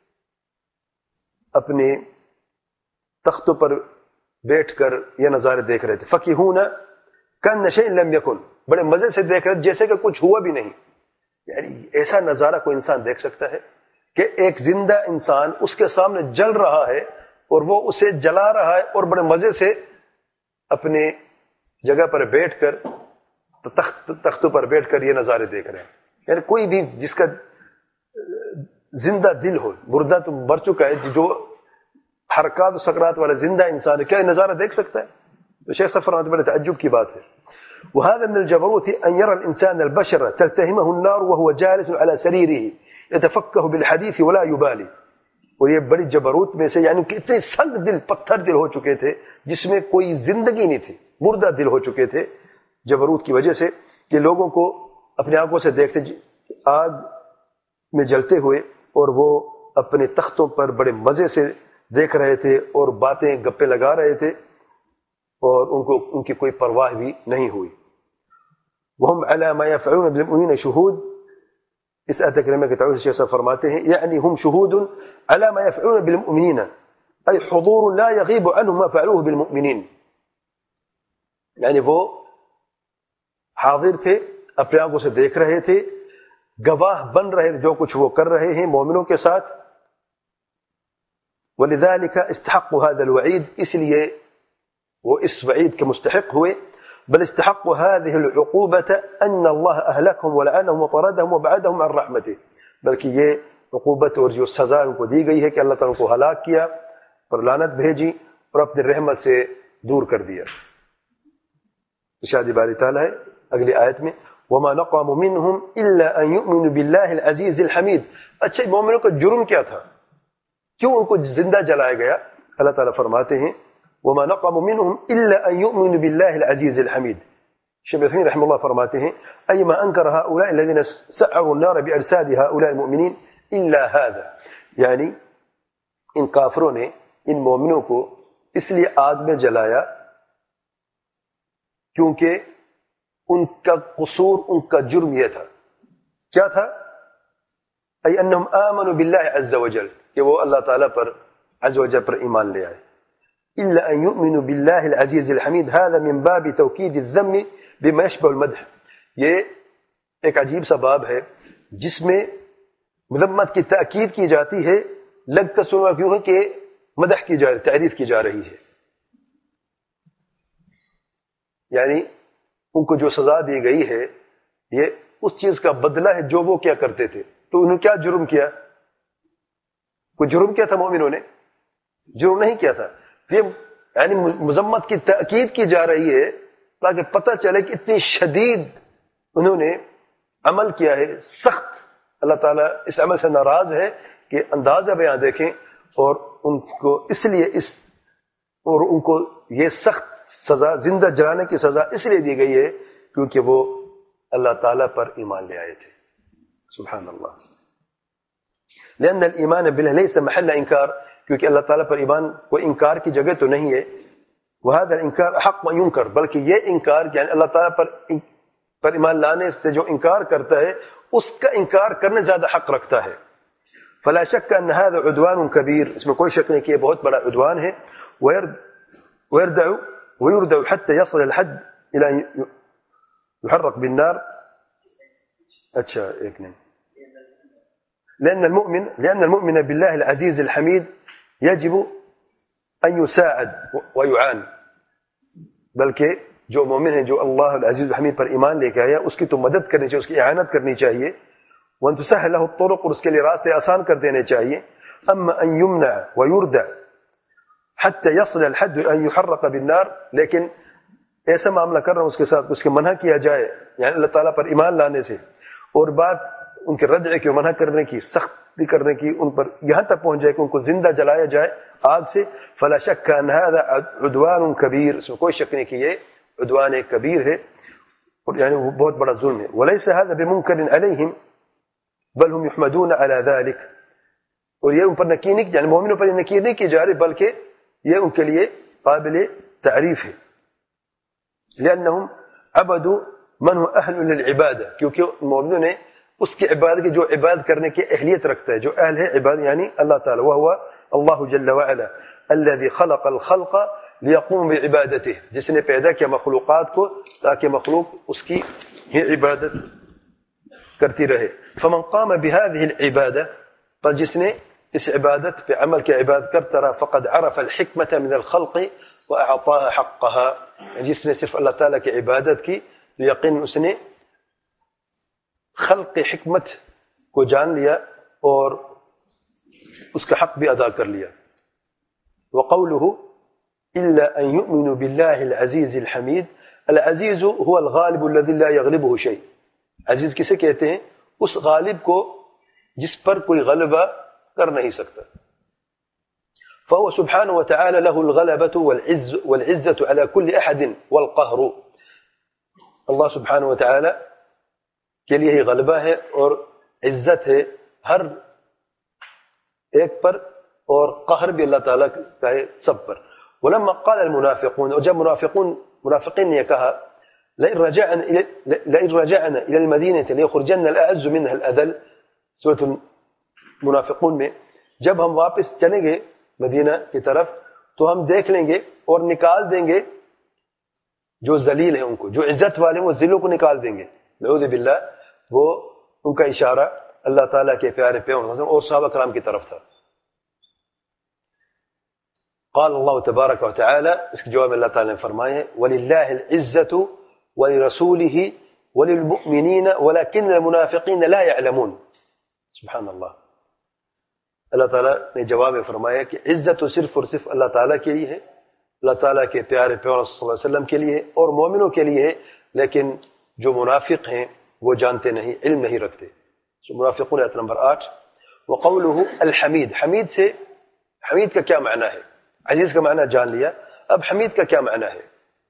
اپنے تختوں پر بیٹھ کر یہ نظارے دیکھ رہے تھے. فقیہون کان شیء لم یکن، بڑے مزے سے دیکھ رہے جیسے کہ کچھ ہوا بھی نہیں. یعنی ایسا نظارہ کوئی انسان دیکھ سکتا ہے کہ ایک زندہ انسان اس کے سامنے جل رہا ہے اور وہ اسے جلا رہا ہے، اور بڑے مزے سے اپنے جگہ پر بیٹھ کر تختوں پر بیٹھ کر یہ نظارے دیکھ رہے ہیں. یعنی کوئی بھی جس کا زندہ دل ہو، مردہ تو مر چکا ہے، جو حرکات و سکرات والا زندہ انسان ہے، کیا یہ نظارہ دیکھ سکتا ہے؟ تو شیخ صاحب فرماتے بڑے تعجب کی بات ہے. وهذا من الجبروت أن يرى الإنسان البشر تلتهمه النار وهو جالس على سريره يتفكه بالحديث ولا يبالي. اور یہ بڑی جبروت میں سے، یعنی کہ اتنے سنگ دل، پتھر دل ہو چکے تھے جس میں کوئی زندگی نہیں تھی، مردہ دل ہو چکے تھے جبروت کی وجہ سے، کہ لوگوں کو اپنے آنکھوں سے دیکھتے آگ میں جلتے ہوئے، اور وہ اپنے تختوں پر بڑے مزے سے دیکھ رہے تھے اور باتیں گپے لگا رہے تھے، اور ان کی کوئی پرواہ بھی نہیں ہوئی. وهم على ما يفعلون بالمؤمنين شهود، اس آیت کریمہ کے تعلق سے شیخ صاحب فرماتے ہیں یعنی ہم شہود علی ما یفعلون بالمؤمنین ای حضور لا یغیب عنهم ما فعلوه بالمؤمنین، یعنی وہ حاضر تھے، اپنے آنکھوں سے دیکھ رہے تھے، گواہ بن رہے تھے جو کچھ وہ کر رہے ہیں مومنوں کے ساتھ. ولذلك استحقوا هذا الوعید، اس لیے وہ اس وعید کے مستحق ہوئے. بل استحقوا هذه العقوبة ان اللہ اہلکهم ولعنهم وطردهم وبعدهم عن رحمته، بلکہ یہ عقوبت اور جو سزا ان کو دی گئی ہے کہ اللہ تعالیٰ کو ہلاک کیا اور لعنت بھیجی اور اپنی رحمت سے دور کر دیا. ارشاد باری تعالیٰ ہے اگلی آیت میں وما نقم منهم الا ان يؤمنوا بالله العزيز الحميد. اچھا مومنوں کا جرم کیا تھا، کیوں ان کو زندہ جلایا گیا؟ اللہ تعالیٰ فرماتے ہیں وما نقم منهم الا ان يؤمنوا بالله العزيز الحميد. شیخ عثیمین رحمہ اللہ فرماتے ہیں اي ما انكر هؤلاء الذين سعروا النار بارساد هؤلاء المؤمنين الا هذا، یعنی ان کافروں نے ان مومنوں کو اس لیے آگ میں جلایا کیونکہ ان کا قصور، ان کا جرم یہ تھا. کیا تھا؟ اي انهم آمنوا بالله عز وجل، کہ وہ اللہ تعالیٰ پر عز وجل پر ایمان لے آئے. الا ان يؤمنوا بالله العزيز الحميد هذا من باب توكيد الذم بما يشبه المدح. یہ ایک عجیب سا باب ہے جس میں مذمت کی تاکید کی جاتی ہے، لگتا سنوا کیوں ہے کہ مدح کی جا رہی، تعریف کی جا رہی ہے. یعنی ان کو جو سزا دی گئی ہے یہ اس چیز کا بدلہ ہے جو وہ کیا کرتے تھے. تو انہوں نے کیا جرم کیا؟ کوئی جرم کیا تھا مومنوں نے؟ جرم نہیں کیا تھا. یہ یعنی مذمت کی تاکید کی جا رہی ہے تاکہ پتہ چلے کہ اتنی شدید انہوں نے عمل کیا ہے، سخت. اللہ تعالیٰ اس عمل سے ناراض ہے کہ اندازہ بیان دیکھیں، اور ان کو اس لیے اور ان کو یہ سخت سزا، زندہ جلانے کی سزا اس لیے دی گئی ہے کیونکہ وہ اللہ تعالیٰ پر ایمان لے آئے تھے. سبحان اللہ. لأن الإيمان بالله ليس محل انکار، کیونکہ اللہ تعالیٰ پر ایمان کوئی انکار کی جگہ تو نہیں ہے. وهذا الانکار احق ان ينکر، بلکہ یہ انکار یعنی اللہ تعالیٰ پر ایمان لانے سے جو انکار کرتا ہے اس کا انکار کرنے زیادہ حق رکھتا ہے. فلا شک ان هذا عدوان کبیر، اس میں کوئی شک نہیں کہ یہ بہت بڑا عدوان ہے. ويردع حتى يصل الحد الى ان يحرق بالنار. اچھا ایک نہیں. لأن المؤمن بالله العزيز الحميد يجب أن يساعد ويعان، بلکہ جو مومن ہے جو اللہ العزیز الحمید پر ایمان لے کے آیا اس کی تو مدد کرنی چاہیے، اس کی اعانت کرنی چاہیے. وأن تسهل له الطرق، اور اس کے لیے راستے آسان کر دینے چاہیے. أما أن يمنع ويردع حتى يصل الحد أن يحرق بالنار، لیکن ایسا معاملہ کر رہا ہوں اس کے ساتھ اس کے منع کیا جائے یعنی اللہ تعالیٰ پر ایمان لانے سے، اور بات ان کے ردع کی، منع کرنے کی، سختی کرنے کی ان پر یہاں تک پہنچ جائے کہ ان کو زندہ جلایا جائے آگ سے. فلا شک ان هذا عدوان کبیر، اس میں کوئی شک نہیں کہ یہ عدوان کبیر ہے اور یعنی وہ بہت بڑا ظلم ہے. وليس هذا بمنكر عليهم بل هم يحمدون على ذلك، اور یہ ان پر نکیر نہیں یعنی مومنوں پر نکیر نہیں کی جا رہی بلکہ یہ ان کے لیے قابل تعریف ہے. لأنهم عبدوا من هو أهل للعبادة، کیونکہ مومنوں نے اس کی عبادت کی جو عبادت کرنے کی اہلیت رکھتا ہے، جو اہل ہے عبادت یعنی اللہ تعالی. وهو اللہ جل وعلا الذي خلق الخلق ليقوم بعبادته، جس نے پیدا کیا مخلوقات کو تاکہ مخلوق اس کی ہی عبادت کرتی رہے. فمن قام بهذه العبادة، پر جس نے اس عبادت پہ عمل کی عبادت کرتا رہا، فقد عرف الحکمة من الخلق واعطاها حقها، جس نے صرف اللہ تعالی کی عبادت کی تو یقین اس نے خلق حکمت کو جان لیا اور اس کا حق بھی ادا کر لیا. وقوله الا ان يؤمنوا بالله العزيز الحميد، العزیز هو الغالب الذي لا يغلبه شيء. عزیز کسے کہتے ہیں؟ اس غالب کو جس پر کوئی غلبہ کر نہیں سکتا. فهو سبحانه وتعالى له الغلبة والعزة على كل أحد والقهر. اللہ سبحانہ وتعالی کے لیے ہی غلبہ ہے اور عزت ہے ہر ایک پر، اور قہر بھی اللہ تعالیٰ کا ہے سب پر. ولما قال المنافقون، اور جب منافقین نے یہ کہا لئن رجعنا إلى المدينة ليخرجن الأعز منها الأذل، سورۃ المنافقون میں، جب ہم واپس چلیں گے مدینہ کی طرف تو ہم دیکھ لیں گے اور نکال دیں گے جو ذلیل ہیں ان کو، جو عزت والے ہیں وہ ذلوں کو نکال دیں گے، نعوذ باللہ۔ وہ ان کا اشارہ اللہ تعالیٰ کے پیارے پیغمبر اور صحابہ کرام کی طرف تھا۔ قال اللہ تبارک و تعالی، اس کے جواب میں اللہ تعالیٰ نے فرمایا ہے وَلِلَّهِ الْعِزَّةُ وَلِرَسُولِهِ وَلِلْمُؤْمِنِينَ وَلَكِنَّ الْمُنَافِقِينَ لَا يَعْلَمُونَ۔ سبحان اللہ، اللہ تعالیٰ نے جواب میں فرمایا کہ عزت تو صرف اور صرف اللہ تعالیٰ کے لیے ہے، اللہ تعالیٰ کے پیارے پیغمبر صلی اللہ علیہ وسلم کے لیے ہے اور مومنوں کے لیے ہے، لیکن جو منافق ہیں وہ جانتے نہیں، علم نہیں رکھتے۔ منافقون آیت نمبر 8۔ وقولہ الحمید، حمید کا کیا معنی ہے؟ عزیز کا معنی جان لیا، اب حمید کا کیا معنی ہے؟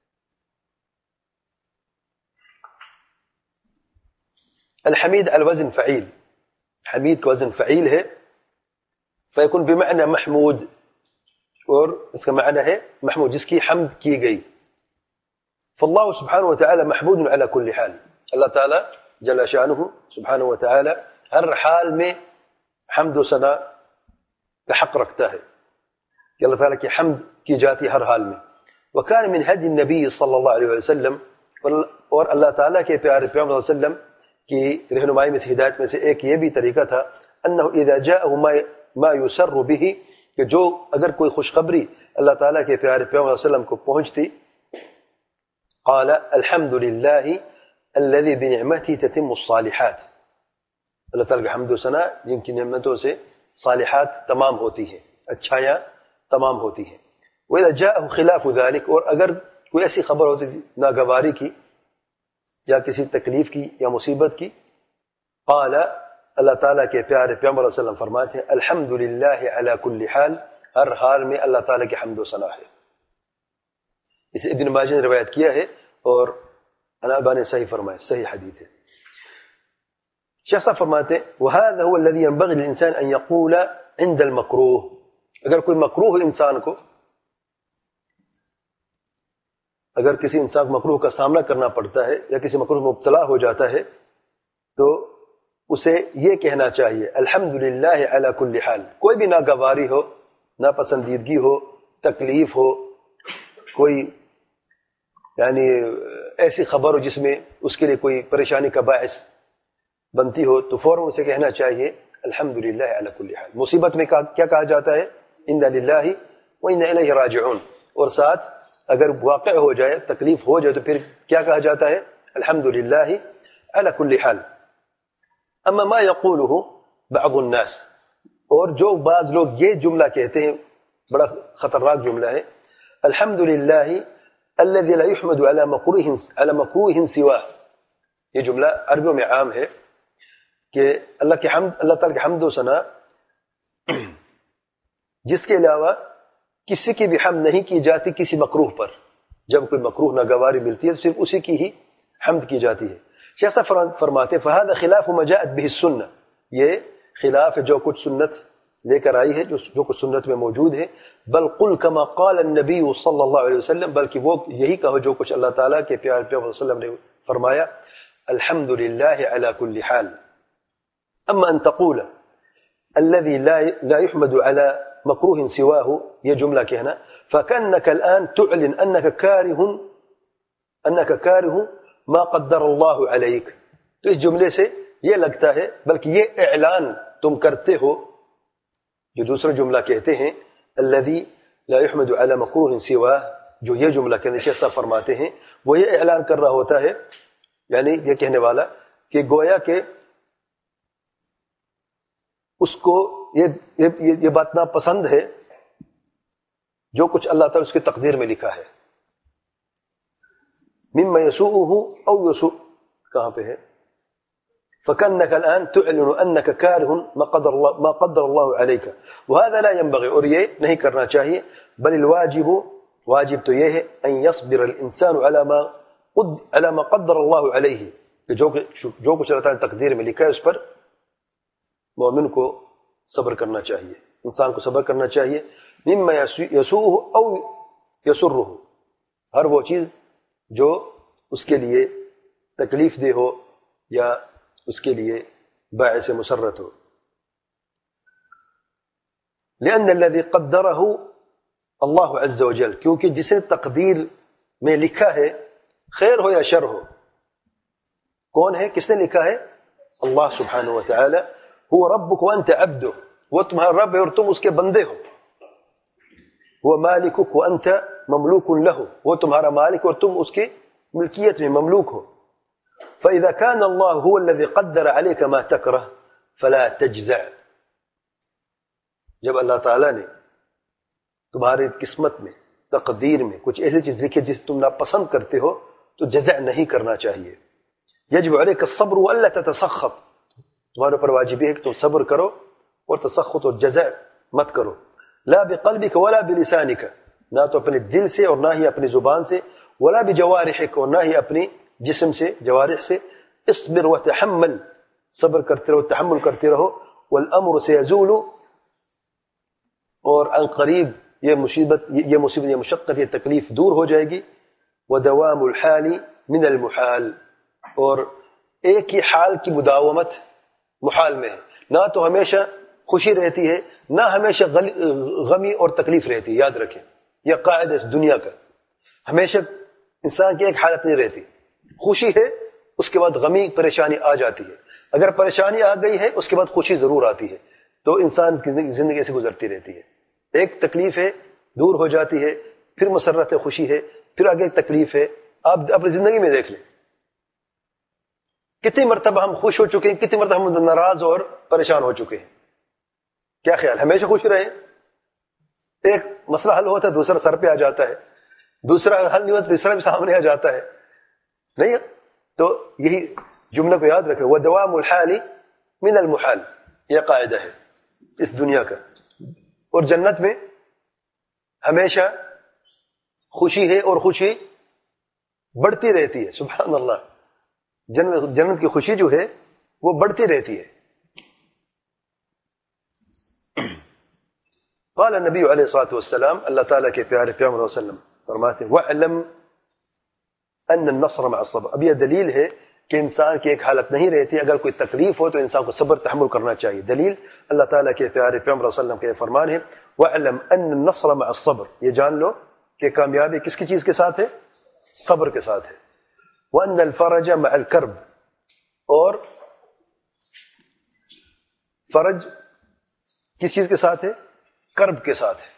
الحمید الوزن فعیل، حمید کا وزن فعیل ہے، فیکن بمعنی محمود، اور اس کا معنی ہے محمود جس کی حمد کی گئی۔ فاللہ سبحانہ وتعالی محمود علی کل حال، اللہ تعالی جل شانہ سبحانہ وتعالی ہر حال میں حمد و ثنا کا حق رکھتا ہے کہ اللہ تعالیٰ کی حمد کی جاتی ہر حال میں۔ وکان من ہدی النبی صلی اللہ علیہ وسلم، اور اللہ تعالیٰ کے پیارے پیغمبر صلی اللہ علیہ وسلم کی رہنمائی میں سے، ہدایت میں سے ایک یہ بھی طریقہ تھا انہ اذا جاءه ما يسر به، کہ جو اگر کوئی خوشخبری اللہ تعالیٰ کے پیارے پیغمبر صلی اللہ علیہ وسلم کو پہنچتی، قال الحمد للہ الذی بنعمته تتم الصالحات، اللہ تعالیٰ کا حمد و ثنا جن کی نعمتوں سے صالحات تمام ہوتی ہیں، اچھائیاں تمام ہوتی ہیں۔ وَإِذَا جَاءَهُ خِلَافُ ذَلِكَ، اور اگر کوئی ایسی خبر ہوتی ناگواری کی یا کسی تکلیف کی یا مصیبت کی، قال، اللہ تعالیٰ کے پیارے پیغمبر صلی اللہ علیہ وسلم فرماتے ہیں الحمد للہ علی کل حال، ہر حال میں اللہ تعالیٰ کی حمد و ثنا ہے۔ اسے ابن ماجہ نے روایت کیا ہے اور انابا نے صحیح فرمایا، صحیح حدیث ہے۔ شیخ صاحب فرماتے ہیں وَهَذَا هُوَ الَّذِي يَنبَغِي لِلْإِنسَانِ أَن يَقُولَ عِنْدَ الْمَكْرُوهِ، اگر کوئی مکروہ انسان کو، اگر کسی انسان کو مکروہ کا سامنا کرنا پڑتا ہے یا کسی مکروہ میں مبتلا ہو جاتا ہے تو اسے یہ کہنا چاہیے الحمدللہ علی کل حال، کوئی بھی ناگواری ہو، ناپسندیدگی ہو، تکلیف ہو، کوئی یعنی ایسی خبر ہو جس میں اس کے لیے کوئی پریشانی کا باعث بنتی ہو، تو فوراً اسے کہنا چاہیے الحمدللہ علی کل حال۔ مصیبت میں کیا کہا جاتا ہے؟ انا للہ و انا الیہ راجعون، اور ساتھ اگر واقع ہو جائے، تکلیف ہو جائے تو پھر کیا کہا جاتا ہے؟ الحمدللہ علی کل حال۔ اما ما یقولہ بعض الناس، اور جو بعض لوگ یہ جملہ کہتے ہیں، بڑا خطرناک جملہ ہے، الحمدللہ الذی لا یحمد علی مکروہ سواہ، یہ جملہ عربیوں میں عام ہے کہ اللہ تعالیٰ کی حمد و ثنا جس کے علاوہ کسی کی بھی حمد نہیں کی جاتی کسی مکروہ پر، جب کوئی مکروہ ناگواری ملتی ہے تو صرف اسی کی ہی حمد کی جاتی ہے۔ شیخ صاحب فرماتے فہذا خلاف ما جاءت به السنہ، یہ خلاف ہے جو کچھ سنت لے کر آئی ہے، جو کچھ سنت میں موجود ہے۔ بل قل کما قال النبی صلی اللہ علیہ وسلم، بلکہ وہ یہی کہو جو کچھ اللہ تعالیٰ کے پیارے پیغمبر صلی اللہ علیہ وسلم نے فرمایا الحمدللہ علی کل حال۔ اما ان تقول الذي لا يحمد على مكروه سواه، یہ جملہ کہنا، فكأنك الآن تعلن أنك كاره ما قدر الله عليك، تو اس جملے سے یہ لگتا ہے، بلکہ یہ اعلان تم کرتے ہو جو دوسرا جملہ کہتے ہیں الذي لا يحمد على مكروه سواه، جو یہ جملہ کہتے ہیں شیخ صاحب فرماتے ہیں وہ یہ اعلان کر رہا ہوتا ہے، یعنی یہ کہنے والا کہ گویا کہ اس کو یہ بات ناپسند ہے جو کچھ اللہ تعالیٰ اس کی تقدیر میں لکھا ہے۔ مما يسوءه او يسوء، کہاں پہ ہے؟ فكأنك الآن تعلن أنك كاره ما قدر الله عليك، وهذا لا ينبغي، اور یہ نہیں کرنا چاہیے، بل الواجب، واجب تو یہ ہے ان يصبر الانسان على ما قدر الله عليه، کہ جو کچھ اللہ تعالیٰ تقدیر میں لکھا ہے اس پر مومن کو صبر کرنا چاہیے، انسان کو صبر کرنا چاہیے۔ مما يسوءه او يسره، ہر وہ چیز جو اس کے لیے تکلیف دہ ہو یا اس کے لیے باعث مسرت ہو. لأن الذي قدره اللہ عز وجل، کیونکہ جس نے تقدیر میں لکھا ہے خیر ہو یا شر ہو. کون ہے؟ کس نے لکھا ہے؟ اللہ سبحانہ و تعالی. هو ربک وانت عبدہ، وہ تمہارا رب ہے اور تم اس کے بندے ہو. وہ مالکک وانت مملوک لہ، وہ تمہارا مالک اور تم اس کی ملکیت میں مملوک ہو. فإذا كان الله هو الذي قدر عليك ما تكره فلا تجزع. جب اللہ تعالیٰ نے تمہاری قسمت میں، تقدیر میں کچھ ایسی چیز لکھی جس تم ناپسند کرتے ہو تو جزع نہیں کرنا چاہیے. یجب علیک الصبر والا تتسخط، تمہارے پر واجب ہے کہ تم صبر کرو اور تسخط اور جزع مت کرو. لا بقلبک ولا بلسانک، نہ تو اپنے دل سے اور نہ ہی اپنی زبان سے. ولا بجوارحک، اور نہ ہی اپنی جسم سے، جوارح سے. اصبر وتحمل، صبر کرتے رہو، تحمل کرتے رہو. والامر سيزول، اور ان قریب یہ مصیبت، یہ مشقت، یہ تکلیف دور ہو جائے گی. ودوام الحال من المحال، اور ایک ہی حال کی مداومت محال میں ہے. نہ تو ہمیشہ خوشی رہتی ہے، نہ ہمیشہ غمی اور تکلیف رہتی ہے. یاد رکھیں یہ قاعدہ اس دنیا کا. ہمیشہ انسان کی ایک حالت نہیں رہتی. خوشی ہے اس کے بعد غمی پریشانی آ جاتی ہے. اگر پریشانی آ گئی ہے اس کے بعد خوشی ضرور آتی ہے. تو انسان کی زندگی ایسے گزرتی رہتی ہے. ایک تکلیف ہے دور ہو جاتی ہے، پھر مسرت ہے، خوشی ہے، پھر آگے تکلیف ہے. آپ اپنی زندگی میں دیکھ لیں کتنی مرتبہ ہم خوش ہو چکے ہیں، کتنی مرتبہ ہم ناراض اور پریشان ہو چکے ہیں. کیا خیال؟ ہمیشہ خوش رہے. ایک مسئلہ حل ہوتا ہے دوسرا سر پہ آ جاتا ہے، دوسرا حل نہیں ہوتا تیسرا بھی سامنے آ جاتا ہے. نہیں؟ تو یہی جملہ کو یاد رکھیں، وَدَوَامُ الْحَالِ مِنَ الْمُحَالِ، یہ قاعدہ ہے اس دنیا کا. اور جنت میں ہمیشہ خوشی ہے اور خوشی بڑھتی رہتی ہے. سبحان اللہ، جنت کی خوشی جو ہے وہ بڑھتی رہتی ہے. قال نبی علیہ الصلوۃ والسلام، اللہ تعالیٰ کے پیارے پیغمبر صلی اللہ علیہ وسلم فرماتے ہیں وَاعْلَمْ أَنَّ النَّصْرَ مَعَ الصَّبْرِ. اب یہ دلیل ہے کہ انسان کی ایک حالت نہیں رہتی، اگر کوئی تکلیف ہو تو انسان کو صبر تحمل کرنا چاہیے. دلیل اللہ تعالیٰ کے پیارے پیغمبر صلی اللہ علیہ وسلم کا یہ فرمان ہے وَاعْلَمْ أَنَّ النَّصْرَ مَعَ الصَّبْرِ. یہ جان لو کہ کامیابی کس کی چیز کے ساتھ ہے؟ صبر کے ساتھ ہے. وَأَنَّ الْفَرَجَ مَعَ الْكَرْبِ، اور فرج کس چیز کے ساتھ ہے؟ کرب کے ساتھ ہے.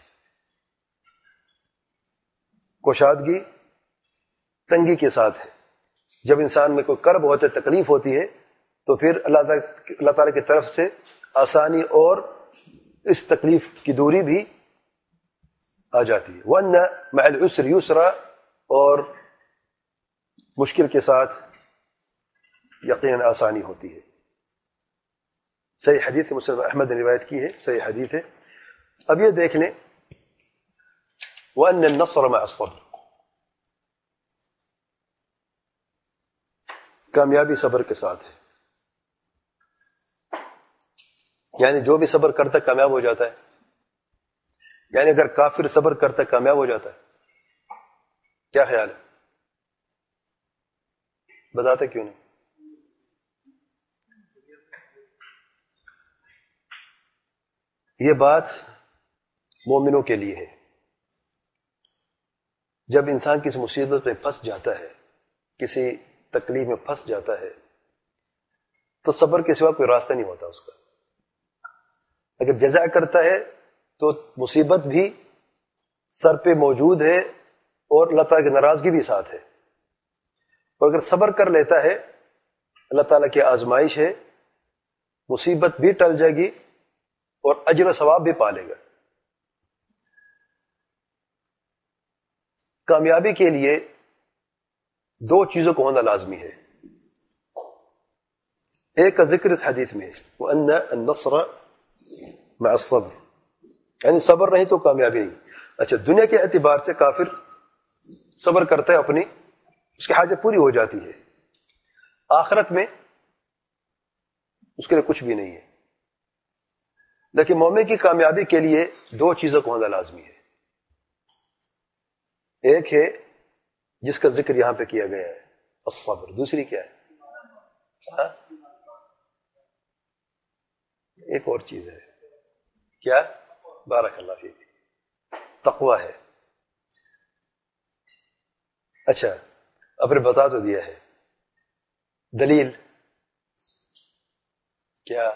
کوشادگی تنگی کے ساتھ ہے. جب انسان میں کوئی کرب ہوتا ہے، تکلیف ہوتی ہے، تو پھر اللہ تعالیٰ کی طرف سے آسانی اور اس تکلیف کی دوری بھی آ جاتی ہے. وَأَنَّ مَعَ الْعُسْرِ يُسْرًا، اور مشکل کے ساتھ یقیناً آسانی ہوتی ہے. صحیح حدیث مسلم احمد نے روایت کی ہے، صحیح حدیث ہے. اب یہ دیکھ لیں وَأَنَّ النَّصْرَ مَعَ الصَّبْرِ، کامیابی صبر کے ساتھ ہے. یعنی جو بھی صبر کرتا ہے کامیاب ہو جاتا ہے. یعنی اگر کافر صبر کرتا ہے کامیاب ہو جاتا ہے. کیا خیال ہے؟ بتاتے کیوں نہیں؟ یہ بات مومنوں کے لیے ہے. جب انسان کسی مصیبت میں پھنس جاتا ہے، کسی تکلیف میں پھنس جاتا ہے، تو صبر کے سوا کوئی راستہ نہیں ہوتا اس کا. اگر جزع کرتا ہے تو مصیبت بھی سر پہ موجود ہے اور اللہ تعالیٰ کی ناراضگی بھی ساتھ ہے. اور اگر صبر کر لیتا ہے، اللہ تعالیٰ کی آزمائش ہے، مصیبت بھی ٹل جائے گی اور اجر و ثواب بھی پالے گا. کامیابی کے لیے دو چیزوں کو ہونا لازمی ہے. ایک کا ذکر اس حدیث میں ہے وَأَنَّ النَّصْرَ مَعَ الصَّبْرِ، یعنی صبر نہیں تو کامیابی نہیں. اچھا، دنیا کے اعتبار سے کافر صبر کرتا ہے، اپنی اس کی حاجت پوری ہو جاتی ہے. آخرت میں اس کے لیے کچھ بھی نہیں ہے. لیکن مومن کی کامیابی کے لیے دو چیزوں کو ہونا لازمی ہے. ایک ہے جس کا ذکر یہاں پہ کیا گیا ہے، الصبر. دوسری کیا ہے؟ ایک اور چیز ہے، کیا؟ بارک اللہ فیک، تقوی ہے۔ اچھا اب نے بتا تو دیا ہے، دلیل کیا؟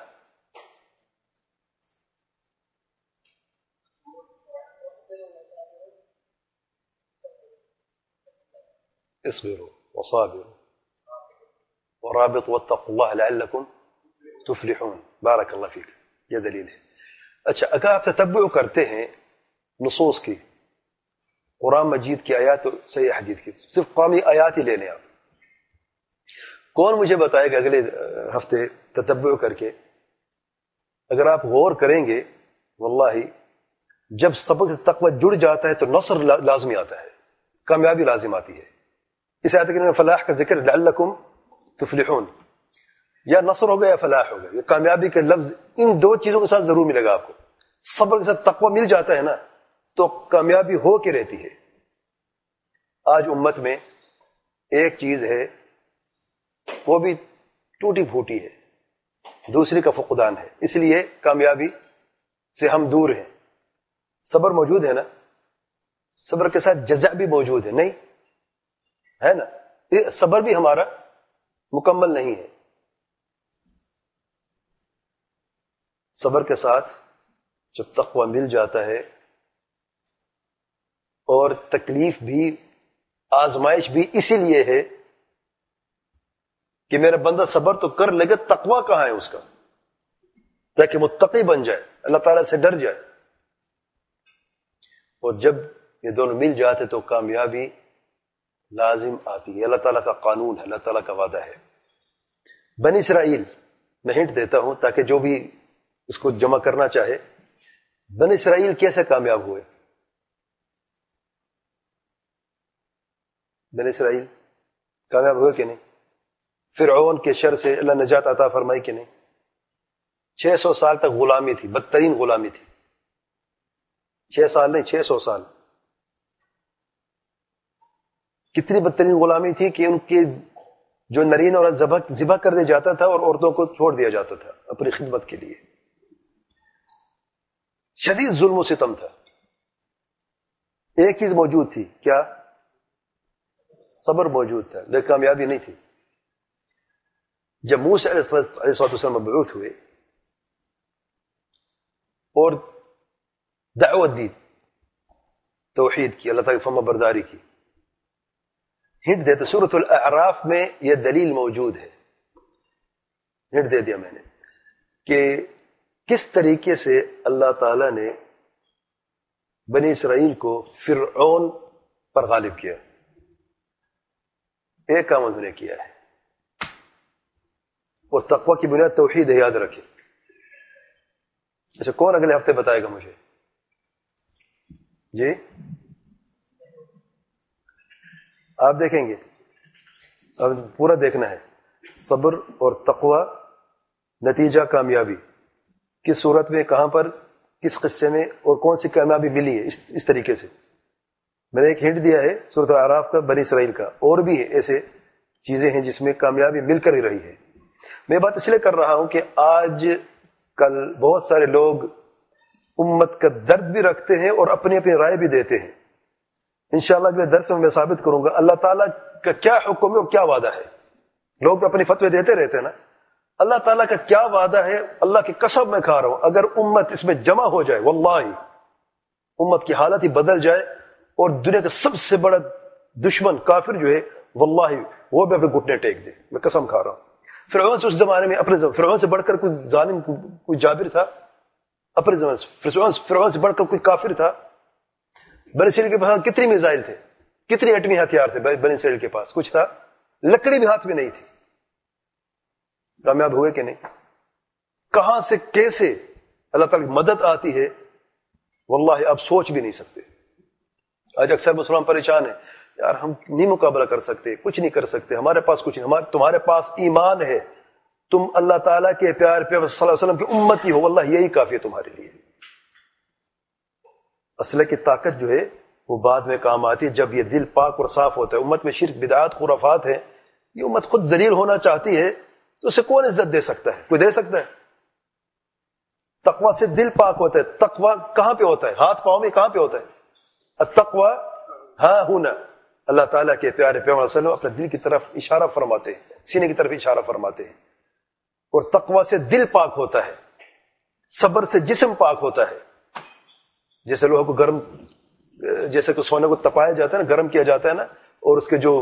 اصبروا وصابروا ورابطوا واتقوا اللہ لعلکم تفلحون، بارک اللہ فیک، یہ دلیل ہے۔ اچھا اگر آپ تتبع کرتے ہیں نصوص کی، قرآن مجید کی آیات اور صحیح حدیث کی، صرف قومی آیات ہی لے لیں آپ، کون مجھے بتائے گا اگلے ہفتے تتبع کر کے، اگر آپ غور کریں گے واللہ جب سبق سے تقوی جڑ جاتا ہے تو نصر لازمی آتا ہے، کامیابی لازم آتی ہے۔ اس آیت میں فلاح کا ذکر، لعلکم تفلحون، یا نصر ہوگا یا فلاح ہوگا، یہ کامیابی کے لفظ ان دو چیزوں کے ساتھ ضرور ملے گا آپ کو۔ صبر کے ساتھ تقوی مل جاتا ہے نا تو کامیابی ہو کے رہتی ہے۔ آج امت میں ایک چیز ہے وہ بھی ٹوٹی پھوٹی ہے، دوسری کا فقدان ہے، اس لیے کامیابی سے ہم دور ہیں۔ صبر موجود ہے نا، صبر کے ساتھ جزع بھی موجود ہے، نہیں ہے نا؟ صبر بھی ہمارا مکمل نہیں ہے۔ صبر کے ساتھ جب تقوی مل جاتا ہے اور تکلیف بھی، آزمائش بھی اسی لیے ہے کہ میرا بندہ صبر تو کر لے گا، تقوی کہاں ہے اس کا، تاکہ متقی بن جائے، اللہ تعالیٰ سے ڈر جائے۔ اور جب یہ دونوں مل جاتے تو کامیابی لازم آتی ہے، اللہ تعالیٰ کا قانون ہے، اللہ تعالیٰ کا وعدہ ہے۔ بنی اسرائیل، میں ہنٹ دیتا ہوں تاکہ جو بھی اس کو جمع کرنا چاہے، بنی اسرائیل کیسے کامیاب ہوئے؟ بنی اسرائیل کامیاب ہوئے کہ نہیں؟ فرعون کے شر سے اللہ نجات عطا فرمائی کہ نہیں؟ 600 سال تک غلامی تھی، بدترین غلامی تھی، 6 سال نہیں 600 سال۔ کتنی بدترین غلامی تھی کہ ان کے جو نرین اور ذبح کر دیا جاتا تھا اور عورتوں کو چھوڑ دیا جاتا تھا اپنی خدمت کے لیے، شدید ظلم و ستم تھا۔ ایک چیز موجود تھی، کیا؟ صبر موجود تھا، لیکن کامیابی نہیں تھی۔ جب موسیٰ علیہ السلام مبعوث ہوئے اور دعوت دی توحید کی، اللہ تعالیٰ کی فرما برداری کی، ہنٹ دے تو سورۃ الاعراف میں یہ دلیل موجود ہے، ہنٹ دے دیا میں نے کہ کس طریقے سے اللہ تعالیٰ نے بنی اسرائیل کو فرعون پر غالب کیا۔ ایک کام انہوں نے کیا ہے، اور تقوی کی بنیاد توحید ہے، یاد رکھیں۔ اچھا کون اگلے ہفتے بتائے گا مجھے؟ جی آپ دیکھیں گے، اب پورا دیکھنا ہے، صبر اور تقوی نتیجہ کامیابی، کس صورت میں، کہاں پر، کس قصے میں، اور کون سی کامیابی ملی ہے، اس طریقے سے میں نے ایک ہنٹ دیا ہے سورۃ الاعراف کا، بنی اسرائیل کا، اور بھی ایسے چیزیں ہیں جس میں کامیابی مل کر ہی رہی ہے۔ میں بات اس لیے کر رہا ہوں کہ آج کل بہت سارے لوگ امت کا درد بھی رکھتے ہیں اور اپنی اپنی رائے بھی دیتے ہیں۔ انشاءاللہ اگلے درس میں ثابت کروں گا اللہ تعالیٰ کا کیا حکم ہے اور کیا وعدہ ہے۔ لوگ تو اپنی فتوے دیتے رہتے ہیں نا، اللہ تعالیٰ کا کیا وعدہ ہے، اللہ کی قسم میں کھا رہا ہوں، اگر امت اس میں جمع ہو جائے، واللہ امت کی حالت ہی بدل جائے، اور دنیا کا سب سے بڑا دشمن کافر جو ہے، واللہ وہ بھی اپنے گھٹنے ٹیک دے، میں قسم کھا رہا ہوں۔ فرعون سے اس زمانے میں، اپنے فرعون سے بڑھ کر کوئی ظالم، کوئی جابر تھا اپنے زمانے سے؟ فرعون سے بڑھ کر کوئی کافر تھا؟ بنی اسرائیل کے پاس کتنی میزائل تھے، کتنے ایٹمی ہتھیار تھے بنی اسرائیل کے پاس؟ کچھ تھا، لکڑی بھی ہاتھ میں نہیں تھی۔ کامیاب ہوئے کہ نہیں؟ کہاں سے کیسے اللہ تعالی کی مدد آتی ہے، واللہ آپ سوچ بھی نہیں سکتے۔ آج اکثر مسلمان پریشان ہیں، یار ہم نہیں مقابلہ کر سکتے، کچھ نہیں کر سکتے، ہمارے پاس کچھ نہیں۔ تمہارے پاس ایمان ہے، تم اللہ تعالیٰ کے پیار پہ صلی اللہ علیہ وسلم کی امتی ہو، واللہ یہی کافی ہے تمہارے لیے۔ اسلحے کی طاقت جو ہے وہ بعد میں کام آتی ہے جب یہ دل پاک اور صاف ہوتا ہے۔ امت میں شرک، بدعات، خرافات ہے، یہ امت خود ذلیل ہونا چاہتی ہے تو اسے کون عزت دے سکتا ہے؟ کوئی دے سکتا ہے؟ تقوی سے دل پاک ہوتا ہے. تقوی کہاں پہ ہوتا ہے؟ ہاتھ پاؤں میں کہاں پہ ہوتا ہے؟ التقوی ہاں ہونا. اللہ تعالیٰ کے پیارے پیغمبر صلی اللہ علیہ وسلم اپنے دل کی طرف اشارہ فرماتے ہیں, سینے کی طرف اشارہ فرماتے ہیں. اور تقوی سے دل پاک ہوتا ہے, صبر سے جسم پاک ہوتا ہے. جیسے لوہے کو گرم, جیسے کہ سونے کو تپایا جاتا ہے نا, گرم کیا جاتا ہے نا, اور اس کے جو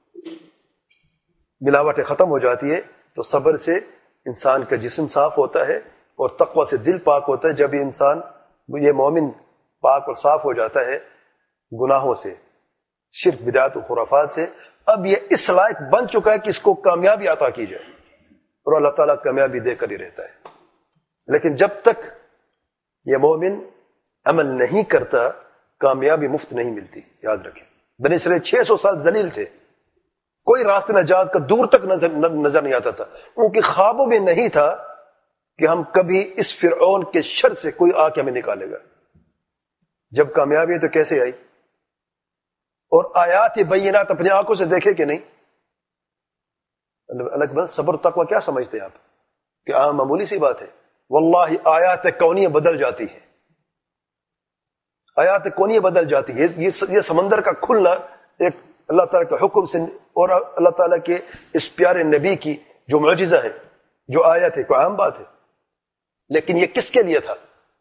ملاوٹیں ختم ہو جاتی ہے, تو صبر سے انسان کا جسم صاف ہوتا ہے اور تقوی سے دل پاک ہوتا ہے. جب یہ انسان, یہ مومن پاک اور صاف ہو جاتا ہے گناہوں سے, شرک بدعت و خرافات سے, اب یہ اس لائق بن چکا ہے کہ اس کو کامیابی عطا کی جائے, اور اللہ تعالیٰ کامیابی دے کر ہی رہتا ہے. لیکن جب تک یہ مومن عمل نہیں کرتا کامیابی مفت نہیں ملتی. یاد رکھیں, بنی اسرائیل 600 سال ذلیل تھے, کوئی راستہ نجات کا دور تک نظر نہیں آتا تھا. ان کے خوابوں میں نہیں تھا کہ ہم کبھی اس فرعون کے شر سے کوئی آ کے ہمیں نکالے گا. جب کامیابی تو کیسے آئی؟ اور آیات بینات اپنی آنکھوں سے دیکھے کہ نہیں؟ الگ بند صبر تقوی کیا سمجھتے ہیں آپ کہ عام معمولی سی بات ہے؟ واللہ آیات کونیہ بدل جاتی ہے, آیات کونیہ بدل جاتی ہے. یہ سمندر کا کھلنا ایک اللہ تعالیٰ کے حکم سے, اور اللہ تعالیٰ کے اس پیارے نبی کی جو معجزہ ہے, جو آیت ہے, کوئی عام بات ہے. لیکن یہ کس کے لیے تھا؟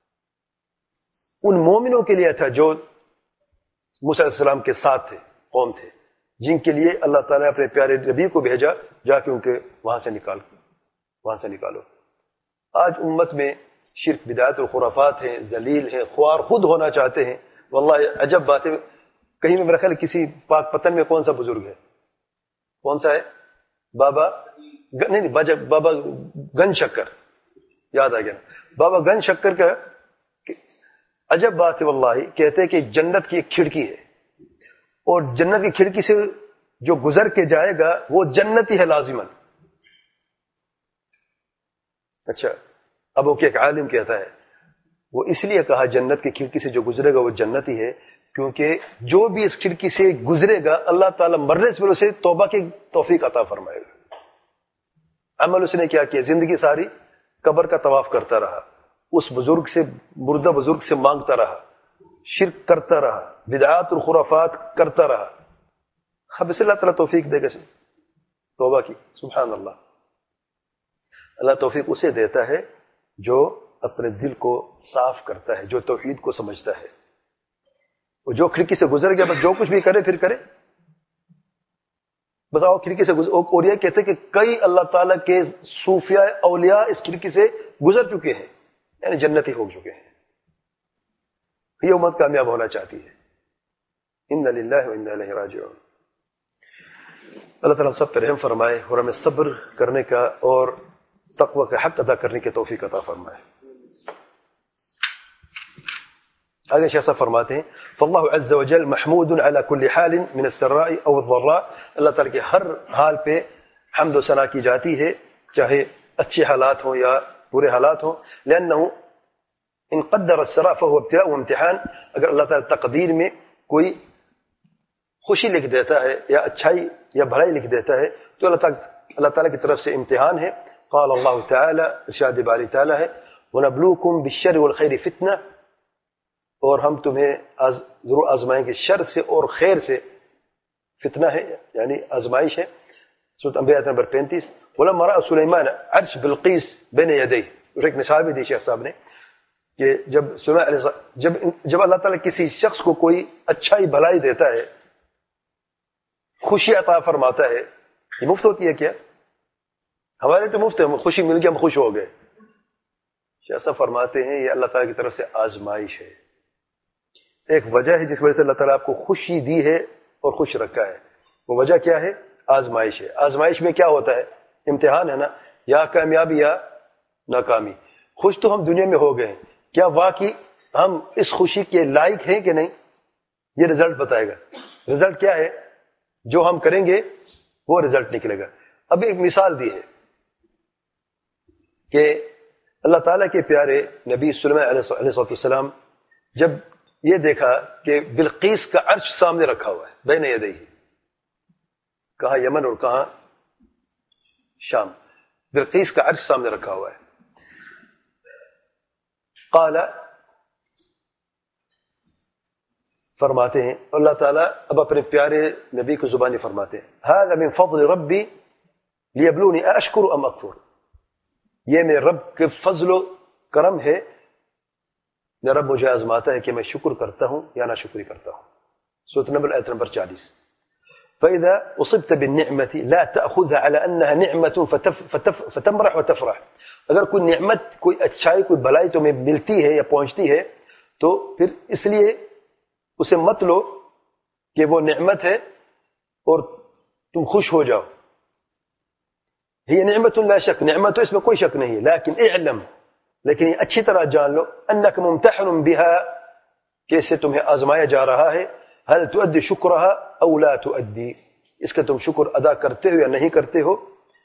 ان مومنوں کے لیے تھا جو موسیٰ علیہ السلام کے ساتھ تھے, قوم تھے, جن کے لیے اللہ تعالیٰ نے اپنے پیارے نبی کو بھیجا, جا کے ان کے وہاں سے نکالو. آج امت میں شرک بدعت اور خرافات ہیں, ذلیل ہیں, خوار خود ہونا چاہتے ہیں. واللہ عجب بات ہے, کہیں میں میرا خیال کسی پاک پتن میں کون سا بزرگ ہے, کون سا ہے, بابا بابا گن شکر, یاد آ گیا نا, بابا گن شکر کا عجب بات ہے. واللہ کہتے ہیں کہ جنت کی ایک کھڑکی ہے, اور جنت کی کھڑکی سے جو گزر کے جائے گا وہ جنتی ہے لازماً. اچھا, اب وہ ایک عالم کہتا ہے وہ اس لیے کہا جنت کی کھڑکی سے جو گزرے گا وہ جنتی ہے, کیونکہ جو بھی اس کھڑکی سے گزرے گا اللہ تعالیٰ مرنے سے پہلے اسے توبہ کی توفیق عطا فرمائے گا. عمل اس نے کیا کیا؟ زندگی ساری قبر کا طواف کرتا رہا, اس بزرگ سے, مردہ بزرگ سے مانگتا رہا, شرک کرتا رہا, بدعات اور خرافات کرتا رہا. اب اس اللہ تعالیٰ توفیق دے گا توبہ کی. سبحان اللہ. اللہ توفیق اسے دیتا ہے جو اپنے دل کو صاف کرتا ہے, جو توحید کو سمجھتا ہے. وہ جو کھڑکی سے گزر گیا بس جو کچھ بھی کرے پھر کرے, بس آؤ کھڑکی سے گزر. اور یہ کہتے کہ کئی اللہ تعالیٰ کے صوفیاء اولیاء اس کھڑکی سے گزر چکے ہیں, یعنی جنتی ہو چکے ہیں. یہ امت کامیاب ہونا چاہتی ہے. انا للہ و انا الیہ راجعون. اللہ تعالیٰ ہم سب پر رحم فرمائے اور ہمیں صبر کرنے کا اور تقوی کا حق ادا کرنے کی توفیق عطا فرمائے. آگے شیخ صاحب فرماتے ہیں فاللہ عز وجل محمود على كل حال من السراء او الضراء. اللہ تعالیٰ کے ہر حال پہ حمد و ثنا کی جاتی ہے, چاہے اچھے حالات ہوں یا برے حالات ہوں. لأنه ان قدر السراء فهو ابتلاء و امتحان. اگر اللہ تعالیٰ تقدیر میں کوئی خوشی لکھ دیتا ہے یا اچھائی یا بھلائی لکھ دیتا ہے تو اللہ تعالیٰ کی طرف سے امتحان ہے. قال اللہ تعالی, ارشاد باری تعالی ہے وَنَبْلُوكُمْ بِالشَّرِّ وَالْخَيْرِ فِتْنَةً, اور ہم تمہیں ضرور آزمائیں گے شر سے اور خیر سے. فتنہ ہے یعنی آزمائش ہے. سورۃ انبیاء نمبر 35. وَلَمَّا رَأَى سُلَيْمَانَ عَرْشَ بِلْقِیس بَیْنَ یَدَیْهِ, اور ایک مثال بھی دی شیخ صاحب نے کہ جب اللہ تعالیٰ کسی شخص کو کوئی اچھائی بھلائی دیتا ہے, خوشی عطا فرماتا ہے, یہ مفت ہوتی ہے کیا؟ ہمارے تو مفت ہے, خوشی مل گیا ہم خوش ہو گئے. شیخ صاحب فرماتے ہیں یہ اللہ تعالیٰ کی طرف سے آزمائش ہے. ایک وجہ ہے جس وجہ سے اللہ تعالیٰ آپ کو خوشی دی ہے اور خوش رکھا ہے. وہ وجہ کیا ہے؟ آزمائش ہے. آزمائش میں کیا ہوتا ہے؟ امتحان ہے نا, یا کامیابی یا ناکامی. خوش تو ہم دنیا میں ہو گئے, کیا واقعی ہم اس خوشی کے لائق ہیں کہ نہیں؟ یہ رزلٹ بتائے گا. رزلٹ کیا ہے؟ جو ہم کریں گے وہ رزلٹ نکلے گا. اب ایک مثال دی ہے کہ اللہ تعالیٰ کے پیارے نبی سلیمان علیہ السلام جب یہ دیکھا کہ بلقیس کا عرش سامنے رکھا ہوا ہے بین یدیہ, کہاں یمن اور کہاں شام, بلقیس کا عرش سامنے رکھا ہوا ہے. قال فرماتے ہیں اللہ تعالیٰ اب اپنے پیارے نبی کو زبانی فرماتے ہیں هذا من فضل ربی لیبلونی اشکر ام اکفر، یہ میرے رب کے فضل و کرم ہے، میرا رب مجھے آزماتا ہے کہ میں شکر کرتا ہوں یا نہ شکری کرتا ہوں۔ سورۃ النمل آیت نمبر 40۔ فَإِذَا أُصِبْتَ بِالنِّعْمَةِ لَا تَأْخُذْهَا عَلَى أَنَّهَا نِعْمَةٌ فَتَمْرَحْ وَتَفْرَحْ، اگر کوئی نعمت، کوئی اچھائی، کوئی بھلائی تمہیں ملتی ہے یا پہنچتی ہے تو پھر اس لیے اسے مت لو کہ وہ نعمت ہے اور تم خوش ہو جاؤ۔ یہ نعمت لا شک، نعمت تو اس میں کوئی شک نہیں ہے، لیکن اعلم، لیکن یہ اچھی طرح جان لو انک ممتحن بها، کہ اس سے تمہیں آزمایا جا رہا ہے، هل تؤدي شکرها او لا تؤدي، اس کا تم شکر ادا کرتے ہو یا نہیں کرتے ہو۔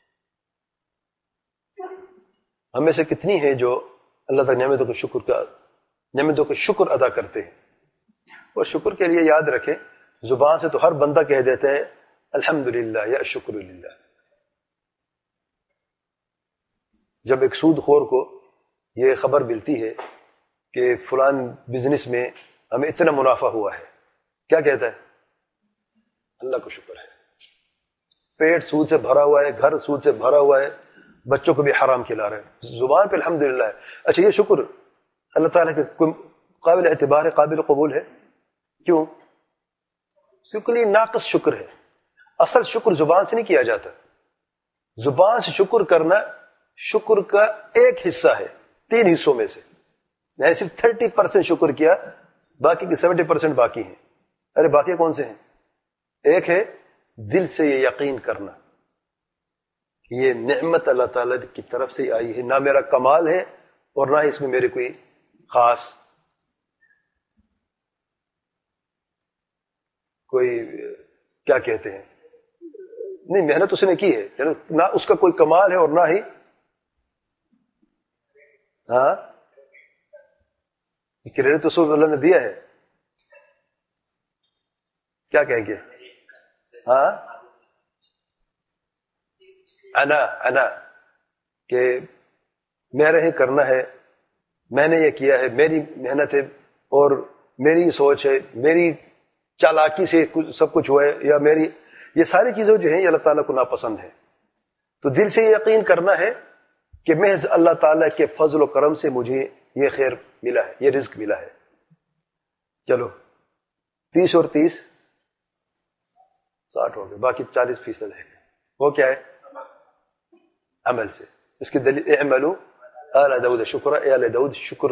ہم میں سے کتنی ہیں جو اللہ تعالی نعمتوں کا شکر ادا کرتے ہیں؟ اور شکر کے لیے یاد رکھیں، زبان سے تو ہر بندہ کہہ دیتا ہے الحمدللہ یا الشکر للہ۔ جب ایک سود خور کو یہ خبر ملتی ہے کہ فلان بزنس میں ہمیں اتنا منافع ہوا ہے، کیا کہتا ہے؟ اللہ کو شکر ہے، پیٹ سود سے بھرا ہوا ہے، گھر سود سے بھرا ہوا ہے، بچوں کو بھی حرام کھلا رہے ہیں، زبان پہ الحمدللہ ہے۔ اچھا، یہ شکر اللہ تعالیٰ کے قابل اعتبار ہے، قابل قبول ہے؟ کیوں؟ کیونکہ یہ ناقص شکر ہے۔ اصل شکر زبان سے نہیں کیا جاتا، زبان سے شکر کرنا شکر کا ایک حصہ ہے 3 حصوں میں سے، میں نے صرف 30% شکر کیا، باقی کے 70% باقی ہیں۔ ارے باقی کون سے ہیں؟ ایک ہے دل سے یہ یقین کرنا کہ یہ نعمت اللہ تعالیٰ کی طرف سے آئی ہے، نہ میرا کمال ہے اور نہ اس میں میرے کوئی خاص کوئی کیا کہتے ہیں، نہیں، محنت اس نے کی ہے، یعنی نہ اس کا کوئی کمال ہے اور نہ ہی کریڈٹ تو سب اللہ نے دیا ہے، کیا کہیں گے؟ انا کہ میرا ہی کرنا ہے، میں نے یہ کیا ہے، میری محنت ہے اور میری سوچ ہے، میری چالاکی سے سب کچھ ہوا ہے، یا میری یہ ساری چیزیں جو ہیں یہ اللہ تعالیٰ کو ناپسند ہے۔ تو دل سے یہ یقین کرنا ہے کہ محض اللہ تعالیٰ کے فضل و کرم سے مجھے یہ خیر ملا ہے، یہ رزق ملا ہے۔ چلو 30 اور 30 60 ہو گئے، باقی 40% ہے، وہ کیا ہے؟ عمل سے۔ اس کی دلیل اعملوا آل داؤد شکرا، اے آل داؤد شکر،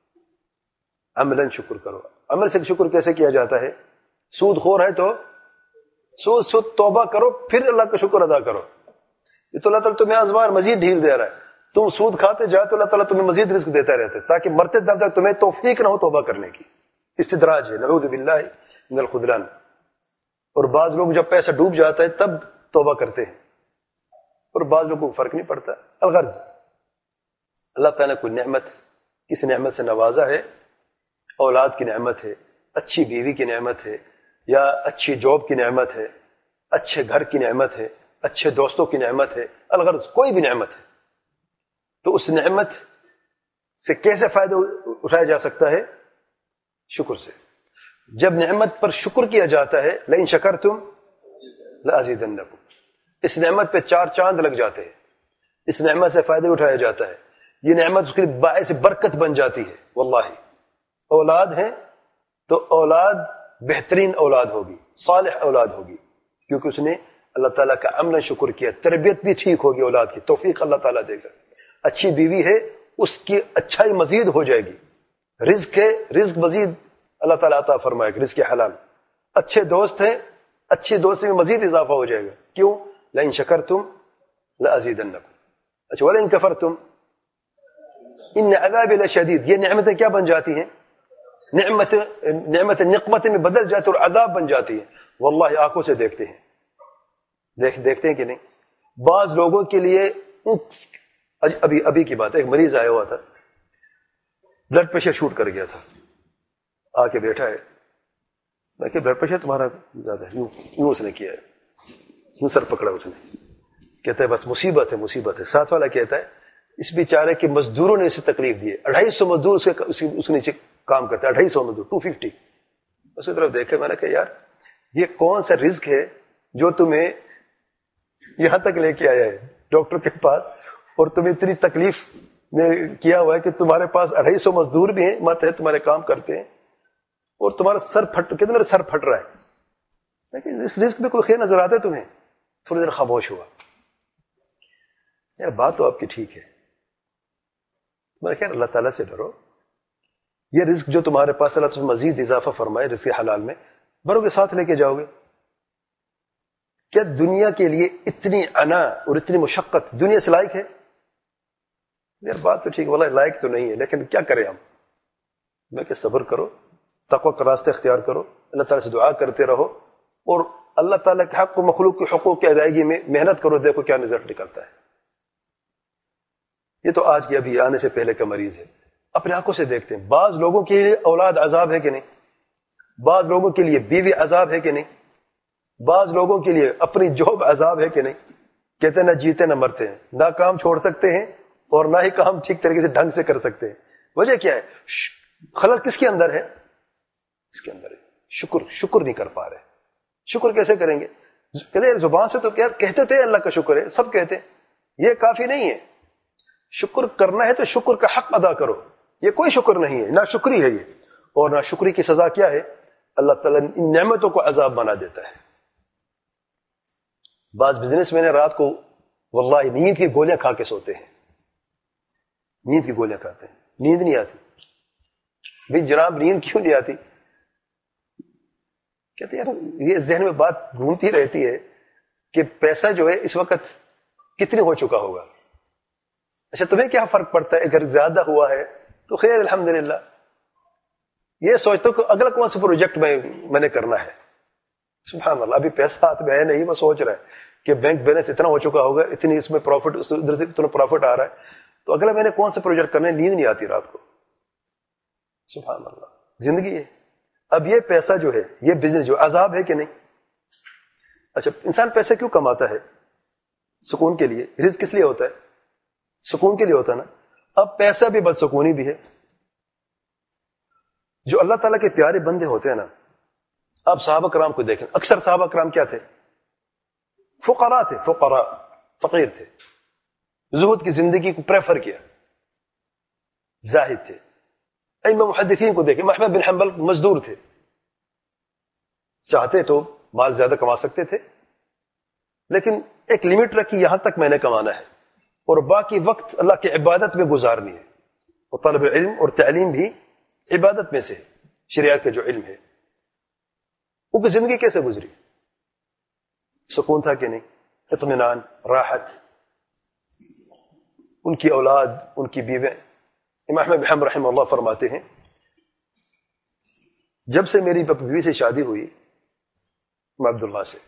عملاً شکر کرو۔ عمل سے شکر کیسے کیا جاتا ہے؟ سود خور ہے تو سود توبہ کرو، پھر اللہ کا شکر ادا کرو۔ یہ تو اللہ تعالیٰ تمہیں آزمان مزید ڈھیل دے رہا ہے، تم سود کھاتے جاؤ تو اللہ تعالیٰ تمہیں مزید رزق دیتا رہتا ہے، تاکہ مرتے دم تک تمہیں توفیق نہ ہو توبہ کرنے کی۔ استدراج ہے، نعوذ باللہ من الخذلان۔ اور بعض لوگ جب پیسہ ڈوب جاتا ہے تب توبہ کرتے ہیں، اور بعض لوگوں کو فرق نہیں پڑتا۔ الغرض، اللہ تعالیٰ نے کوئی نعمت، کس نعمت سے نوازا ہے، اولاد کی نعمت ہے، اچھی بیوی کی نعمت ہے، یا اچھی جاب کی نعمت ہے، اچھے گھر کی نعمت ہے، اچھے دوستوں کی نعمت ہے، الغرض کوئی بھی نعمت ہے، تو اس نعمت سے کیسے فائدہ اٹھایا جا سکتا ہے؟ شکر سے۔ جب نعمت پر شکر کیا جاتا ہے لئن شکرتم لازیدنکم، اس نعمت پہ 4 چاند لگ جاتے ہیں، اس نعمت سے فائدہ اٹھایا جاتا ہے، یہ نعمت اس کے لیے باعث برکت بن جاتی ہے۔ واللہ اولاد ہے تو اولاد بہترین اولاد ہوگی، صالح اولاد ہوگی، کیونکہ اس نے اللہ تعالیٰ کا عمل شکر کیا، تربیت بھی ٹھیک ہوگی اولاد کی، توفیق اللہ تعالیٰ دے گا۔ اچھی بیوی ہے، اس کی اچھائی مزید ہو جائے گی، رزق ہے، رزق مزید اللہ تعالیٰ عطا فرمائے گا، رزق حلال۔ اچھے دوست ہیں، اچھی دوستی میں مزید اضافہ ہو جائے گا، کیوں؟ لئن شکرتم لازیدنکم۔ اچھا، ولئن کفرتم ان عذابی لشدید، یہ نعمتیں کیا بن جاتی ہیں؟ نعمت نقمت میں بدل جاتی اور عذاب بن جاتی ہے۔ واللہ آنکھوں سے دیکھتے ہیں، دیکھتے ہیں کہ نہیں؟ بعض لوگوں کے لیے ابھی کی بات ہے، ایک مریض آیا ہوا تھا، بلڈ پریشر شوٹ کر گیا تھا، آ کے بیٹھا ہے، میں کہ بلڈ پریشر تمہارا زیادہ ہے، یوں اس نے کیا ہے، یوں سر پکڑا اس نے، کہتا ہے بس مصیبت ہے، مصیبت ہے۔ ساتھ والا کہتا ہے اس بیچارے کے مزدوروں نے اسے تکلیف دی ہے. 250 مزدور اس کے نیچے کام کرتے ہیں, 250 مزدور, 250. اس کی طرف دیکھے, میں نے کہا یار یہ کون سا رزق ہے جو تمہیں یہاں تک لے کے آیا ہے ڈاکٹر کے پاس, اور تمہیں اتنی تکلیف میں کیا ہوا ہے کہ تمہارے پاس 250 مزدور بھی ہیں, ماتحت تمہارے کام کرتے ہیں, اور تمہارا سر کہتے میرا سر پھٹ رہا ہے. لیکن اس رزق میں کوئی خیر نظر آتا ہے تمہیں؟ تھوڑی دیر خاموش ہوا. یار بات تو آپ کی ٹھیک ہے, میرا خیال اللہ تعالیٰ سے ڈرو. یہ رزق جو تمہارے پاس اللہ تمہیں مزید اضافہ فرمائے رزق حلال میں, بڑوں کے ساتھ لے کے جاؤ گے. کیا دنیا کے لیے اتنی عنا اور اتنی مشقت دنیا سے لائق ہے؟ یار بات تو ٹھیک, واللہ لائق تو نہیں ہے, لیکن کیا کریں ہم. میں کہ صبر کرو, تقوی کا راستہ اختیار کرو, اللہ تعالیٰ سے دعا کرتے رہو, اور اللہ تعالیٰ کے حق و مخلوق کے حقوق کی ادائیگی میں محنت کرو, دیکھو کیا رزلٹ نکلتا ہے. یہ تو آج کے ابھی آنے سے پہلے کا مریض ہے, اپنے آنکھوں سے دیکھتے ہیں. بعض لوگوں کے لیے اولاد عذاب ہے کہ نہیں, بعض لوگوں کے لیے بیوی عذاب ہے کہ نہیں, بعض لوگوں کے لیے اپنی جاب عذاب ہے کہ نہیں. کہتے نہ جیتے نہ مرتے ہیں, نہ کام چھوڑ سکتے ہیں اور نہ ہی کام ٹھیک طریقے سے ڈھنگ سے کر سکتے ہیں. وجہ کیا ہے؟ خلل کس کے اندر ہے؟ اس کے اندر ہے شکر نہیں کر پا رہے. شکر کیسے کریں گے؟ کہتے ہیں زبان سے تو کیا کہتے تھے اللہ کا شکر ہے, سب کہتے ہیں, یہ کافی نہیں ہے. شکر کرنا ہے تو شکر کا حق ادا کرو. یہ کوئی شکر نہیں ہے, نہ شکری ہے یہ, اور نہ شکری کی سزا کیا ہے؟ اللہ تعالیٰ ان نعمتوں کو عذاب بنا دیتا ہے. بعض بزنس میں نے رات کو واللہ نیند کی گولیاں کھا کے سوتے ہیں, نیند کی گولیاں کھاتے ہیں, نیند نہیں آتی. بھئی جناب نیند کیوں نہیں آتی؟ کہتے ہیں یہ ذہن میں بات گھومتی رہتی ہے کہ پیسہ جو ہے اس وقت کتنے ہو چکا ہوگا. اچھا تمہیں کیا فرق پڑتا ہے, اگر زیادہ ہوا ہے تو خیر الحمدللہ. یہ سوچتا ہوں کہ اگلا کون سا پروجیکٹ میں نے کرنا ہے. سبحان اللہ, ابھی پیسہ ہاتھ میں ہے نہیں, وہ سوچ رہا ہے کہ بینک بیلنس اتنا ہو چکا ہوگا, اتنی اس میں پروفٹ, ادھر سے اتنا پروفٹ آ رہا ہے, تو اگلا میں نے کون سا پروجیکٹ کرنا ہے. نیند نہیں آتی رات کو. سبحان اللہ, زندگی ہے. اب یہ پیسہ جو ہے, یہ بزنس جو عذاب ہے کہ نہیں؟ اچھا انسان پیسے کیوں کماتا ہے؟ سکون کے لیے. رزق کس لیے ہوتا ہے؟ سکون کے لیے ہوتا ہے نا. اب پیسہ بھی بدسکونی بھی ہے. جو اللہ تعالیٰ کے پیارے بندے ہوتے ہیں نا, اب صحابہ کرام کو دیکھیں, اکثر صحابہ کرام کیا تھے؟ فقراء تھے, فقراء, فقیر تھے, زہد کی زندگی کو پریفر کیا, زاہد تھے. ائمہ محدثین کو دیکھیں, احمد بن حنبل مزدور تھے, چاہتے تو مال زیادہ کما سکتے تھے, لیکن ایک لمٹ رکھی, یہاں تک میں نے کمانا ہے, اور باقی وقت اللہ کی عبادت میں گزارنی ہے. اور طلب علم اور تعلیم بھی عبادت میں سے ہے, شریعت کا جو علم ہے. ان کی زندگی کیسے گزری؟ سکون تھا کہ نہیں؟ اطمینان, راحت. ان کی اولاد, ان کی بیوے. امام احمد بن حنبل رحمہ اللہ فرماتے ہیں, جب سے میری بیوی سے شادی ہوئی عبداللہ سے,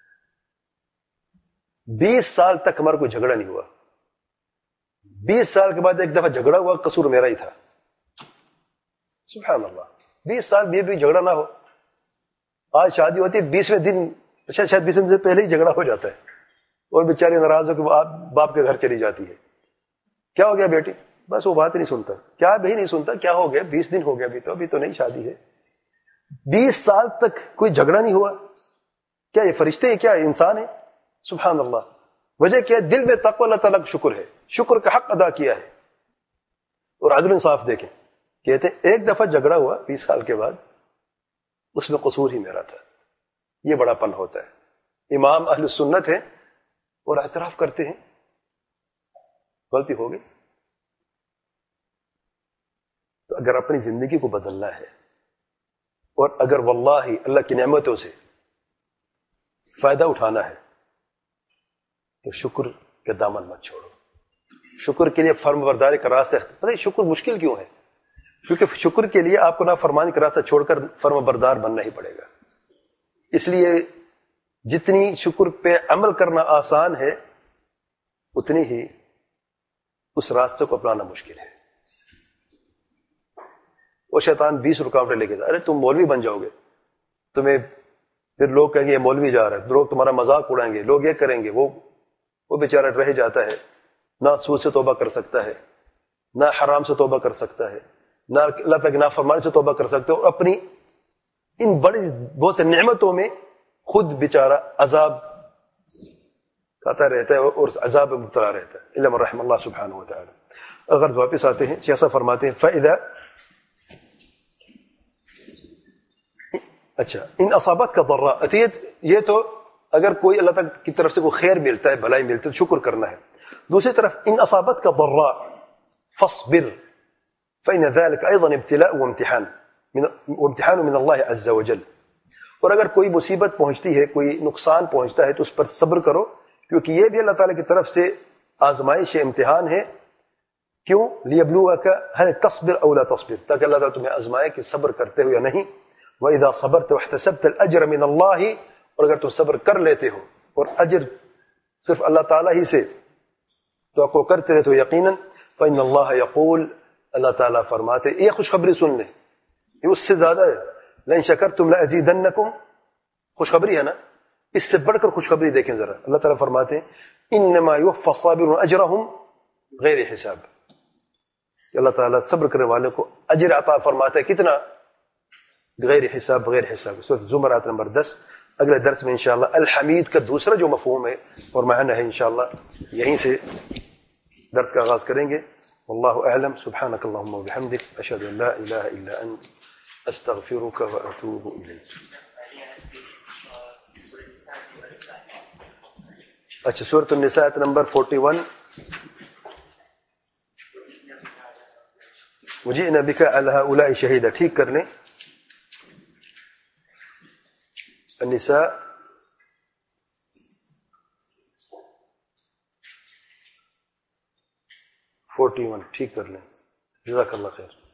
20 سال تک ہمارا کوئی جھگڑا نہیں ہوا. 20 سال کے بعد ایک دفعہ جھگڑا ہوا, قصور میرا ہی تھا. سبحان اللہ, 20 سال بھی جھگڑا نہ ہو. آج شادی ہوتی ہے 20ویں دن, شاید 20 دن سے پہلے ہی جھگڑا ہو جاتا ہے, اور بیچاری ناراض ہو کہ باپ کے گھر چلی جاتی ہے. کیا ہو گیا بیٹی؟ بس وہ بات ہی نہیں سنتا. کیا بھی نہیں سنتا, کیا ہو گیا؟ 20 دن ہو گیا, ابھی تو نہیں شادی ہے. 20 سال تک کوئی جھگڑا نہیں ہوا. کیا یہ فرشتے ہیں؟ کیا انسان ہے؟ سبحان اللہ. وجہ کیا ہے؟ دل میں تقوی اللہ تعالیٰ کا شکر ہے, شکر کا حق ادا کیا ہے. اور عدل انصاف دیکھیں, کہتے ایک دفعہ جھگڑا ہوا 20 سال کے بعد, اس میں قصور ہی میرا تھا. یہ بڑا پن ہوتا ہے. امام اہل سنت ہے اور اعتراف کرتے ہیں غلطی ہو گئی. تو اگر اپنی زندگی کو بدلنا ہے, اور اگر واللہ اللہ کی نعمتوں سے فائدہ اٹھانا ہے, تو شکر کے دامن مت چھوڑو. شکر کے لیے فرم برداری کا راستہ. پتہ ہے شکر مشکل کیوں ہے؟ کیونکہ شکر کے لیے آپ کو نافرمانی کا راستہ چھوڑ کر فرم بردار بننا ہی پڑے گا. اس لیے جتنی شکر پہ عمل کرنا آسان ہے, اتنی ہی اس راستے کو اپنانا مشکل ہے. وہ شیطان 20 رکاوٹیں لے کے جا, ارے تم مولوی بن جاؤ گے, تمہیں پھر لوگ کہیں گے یہ مولوی جا رہا ہے, لوگ تمہارا مذاق اڑائیں گے, لوگ یہ کریں گے, وہ بیچارہ رہ جاتا ہے. نہ سود سے توبہ کر سکتا ہے، نہ حرام سے توبہ کر سکتا ہے، نہ اللہ تعالیٰ کی نافرمانی سے توبہ کر سکتا ہے، اور اپنی ان بڑی بہت سے نعمتوں میں خود بیچارہ عذاب کھاتا رہتا ہے اور عذاب میں مبتلا رہتا ہے، الا من رحم اللہ سبحانہ وتعالی۔ اگر واپس آتے ہیں، شیخ صاحب فرماتے ہیں فَإِذَا، اچھا ان اصابت کا ضراء، یہ تو اگر کوئی اللہ تعالیٰ کی طرف سے کوئی خیر ملتا ہے، بھلائی ملتی ہے تو شکر کرنا ہے۔ دوسری طرف ان اصابت کا ضراء فاصبر فإن ذلك أيضا ابتلاء وامتحان من اللہ عز وجل، اور اگر کوئی مصیبت پہنچتی ہے، کوئی نقصان پہنچتا ہے تو اس پر صبر کرو، کیونکہ یہ بھی اللہ تعالیٰ کی طرف سے آزمائش امتحان ہے۔ کیوں؟ لیبلوک هل تصبر او لا تصبر، تاکہ اللہ تعالیٰ تمہیں آزمائے کہ صبر کرتے ہو یا نہیں۔ وَإِذَا صَبَرْتَ وَاحْتَسَبْتَ الْأَجْرَ مِنَ اللَّهِ، اور اگر تم صبر کر لیتے ہو اور اجر صرف اللہ تعالیٰ ہی سے توقع کرتے رہتے ہو یقیناً، فإن اللہ یقول، اللہ تعالیٰ فرماتے، یہ خوشخبری سن لیں، یہ اس سے زیادہ ہے، لئن شکرتم لأزیدنکم، خوشخبری ہے نا، اس سے بڑھ کر خوشخبری دیکھیں ذرا۔ اللہ تعالیٰ فرماتے ہیں انما یوفی الصابرون اجرہم غیر حساب، کہ اللہ تعالیٰ صبر کرنے والے کو اجر عطا فرماتا ہے، کتنا؟ بغیر حساب، بغیر حساب۔ سورۃ زمر آیت نمبر 10۔ اگلے درس میں انشاءاللہ الحمید کا دوسرا جو مفہوم ہے اور معنی ہے انشاءاللہ یہیں سے درس کا آغاز کریں گے۔ واللہ اعلم، سبحانک اللہم وبحمدک، اشہد ان لا الہ الا انت، استغفرک واتوب الیک۔ اچھا سورۃ النساء آیت نمبر 41، وجئنا بک علی ہؤلاء شہیدا، ٹھیک کر لیں۔ النساء 41 ٹھیک کر لیں، جزاک اللہ خیر۔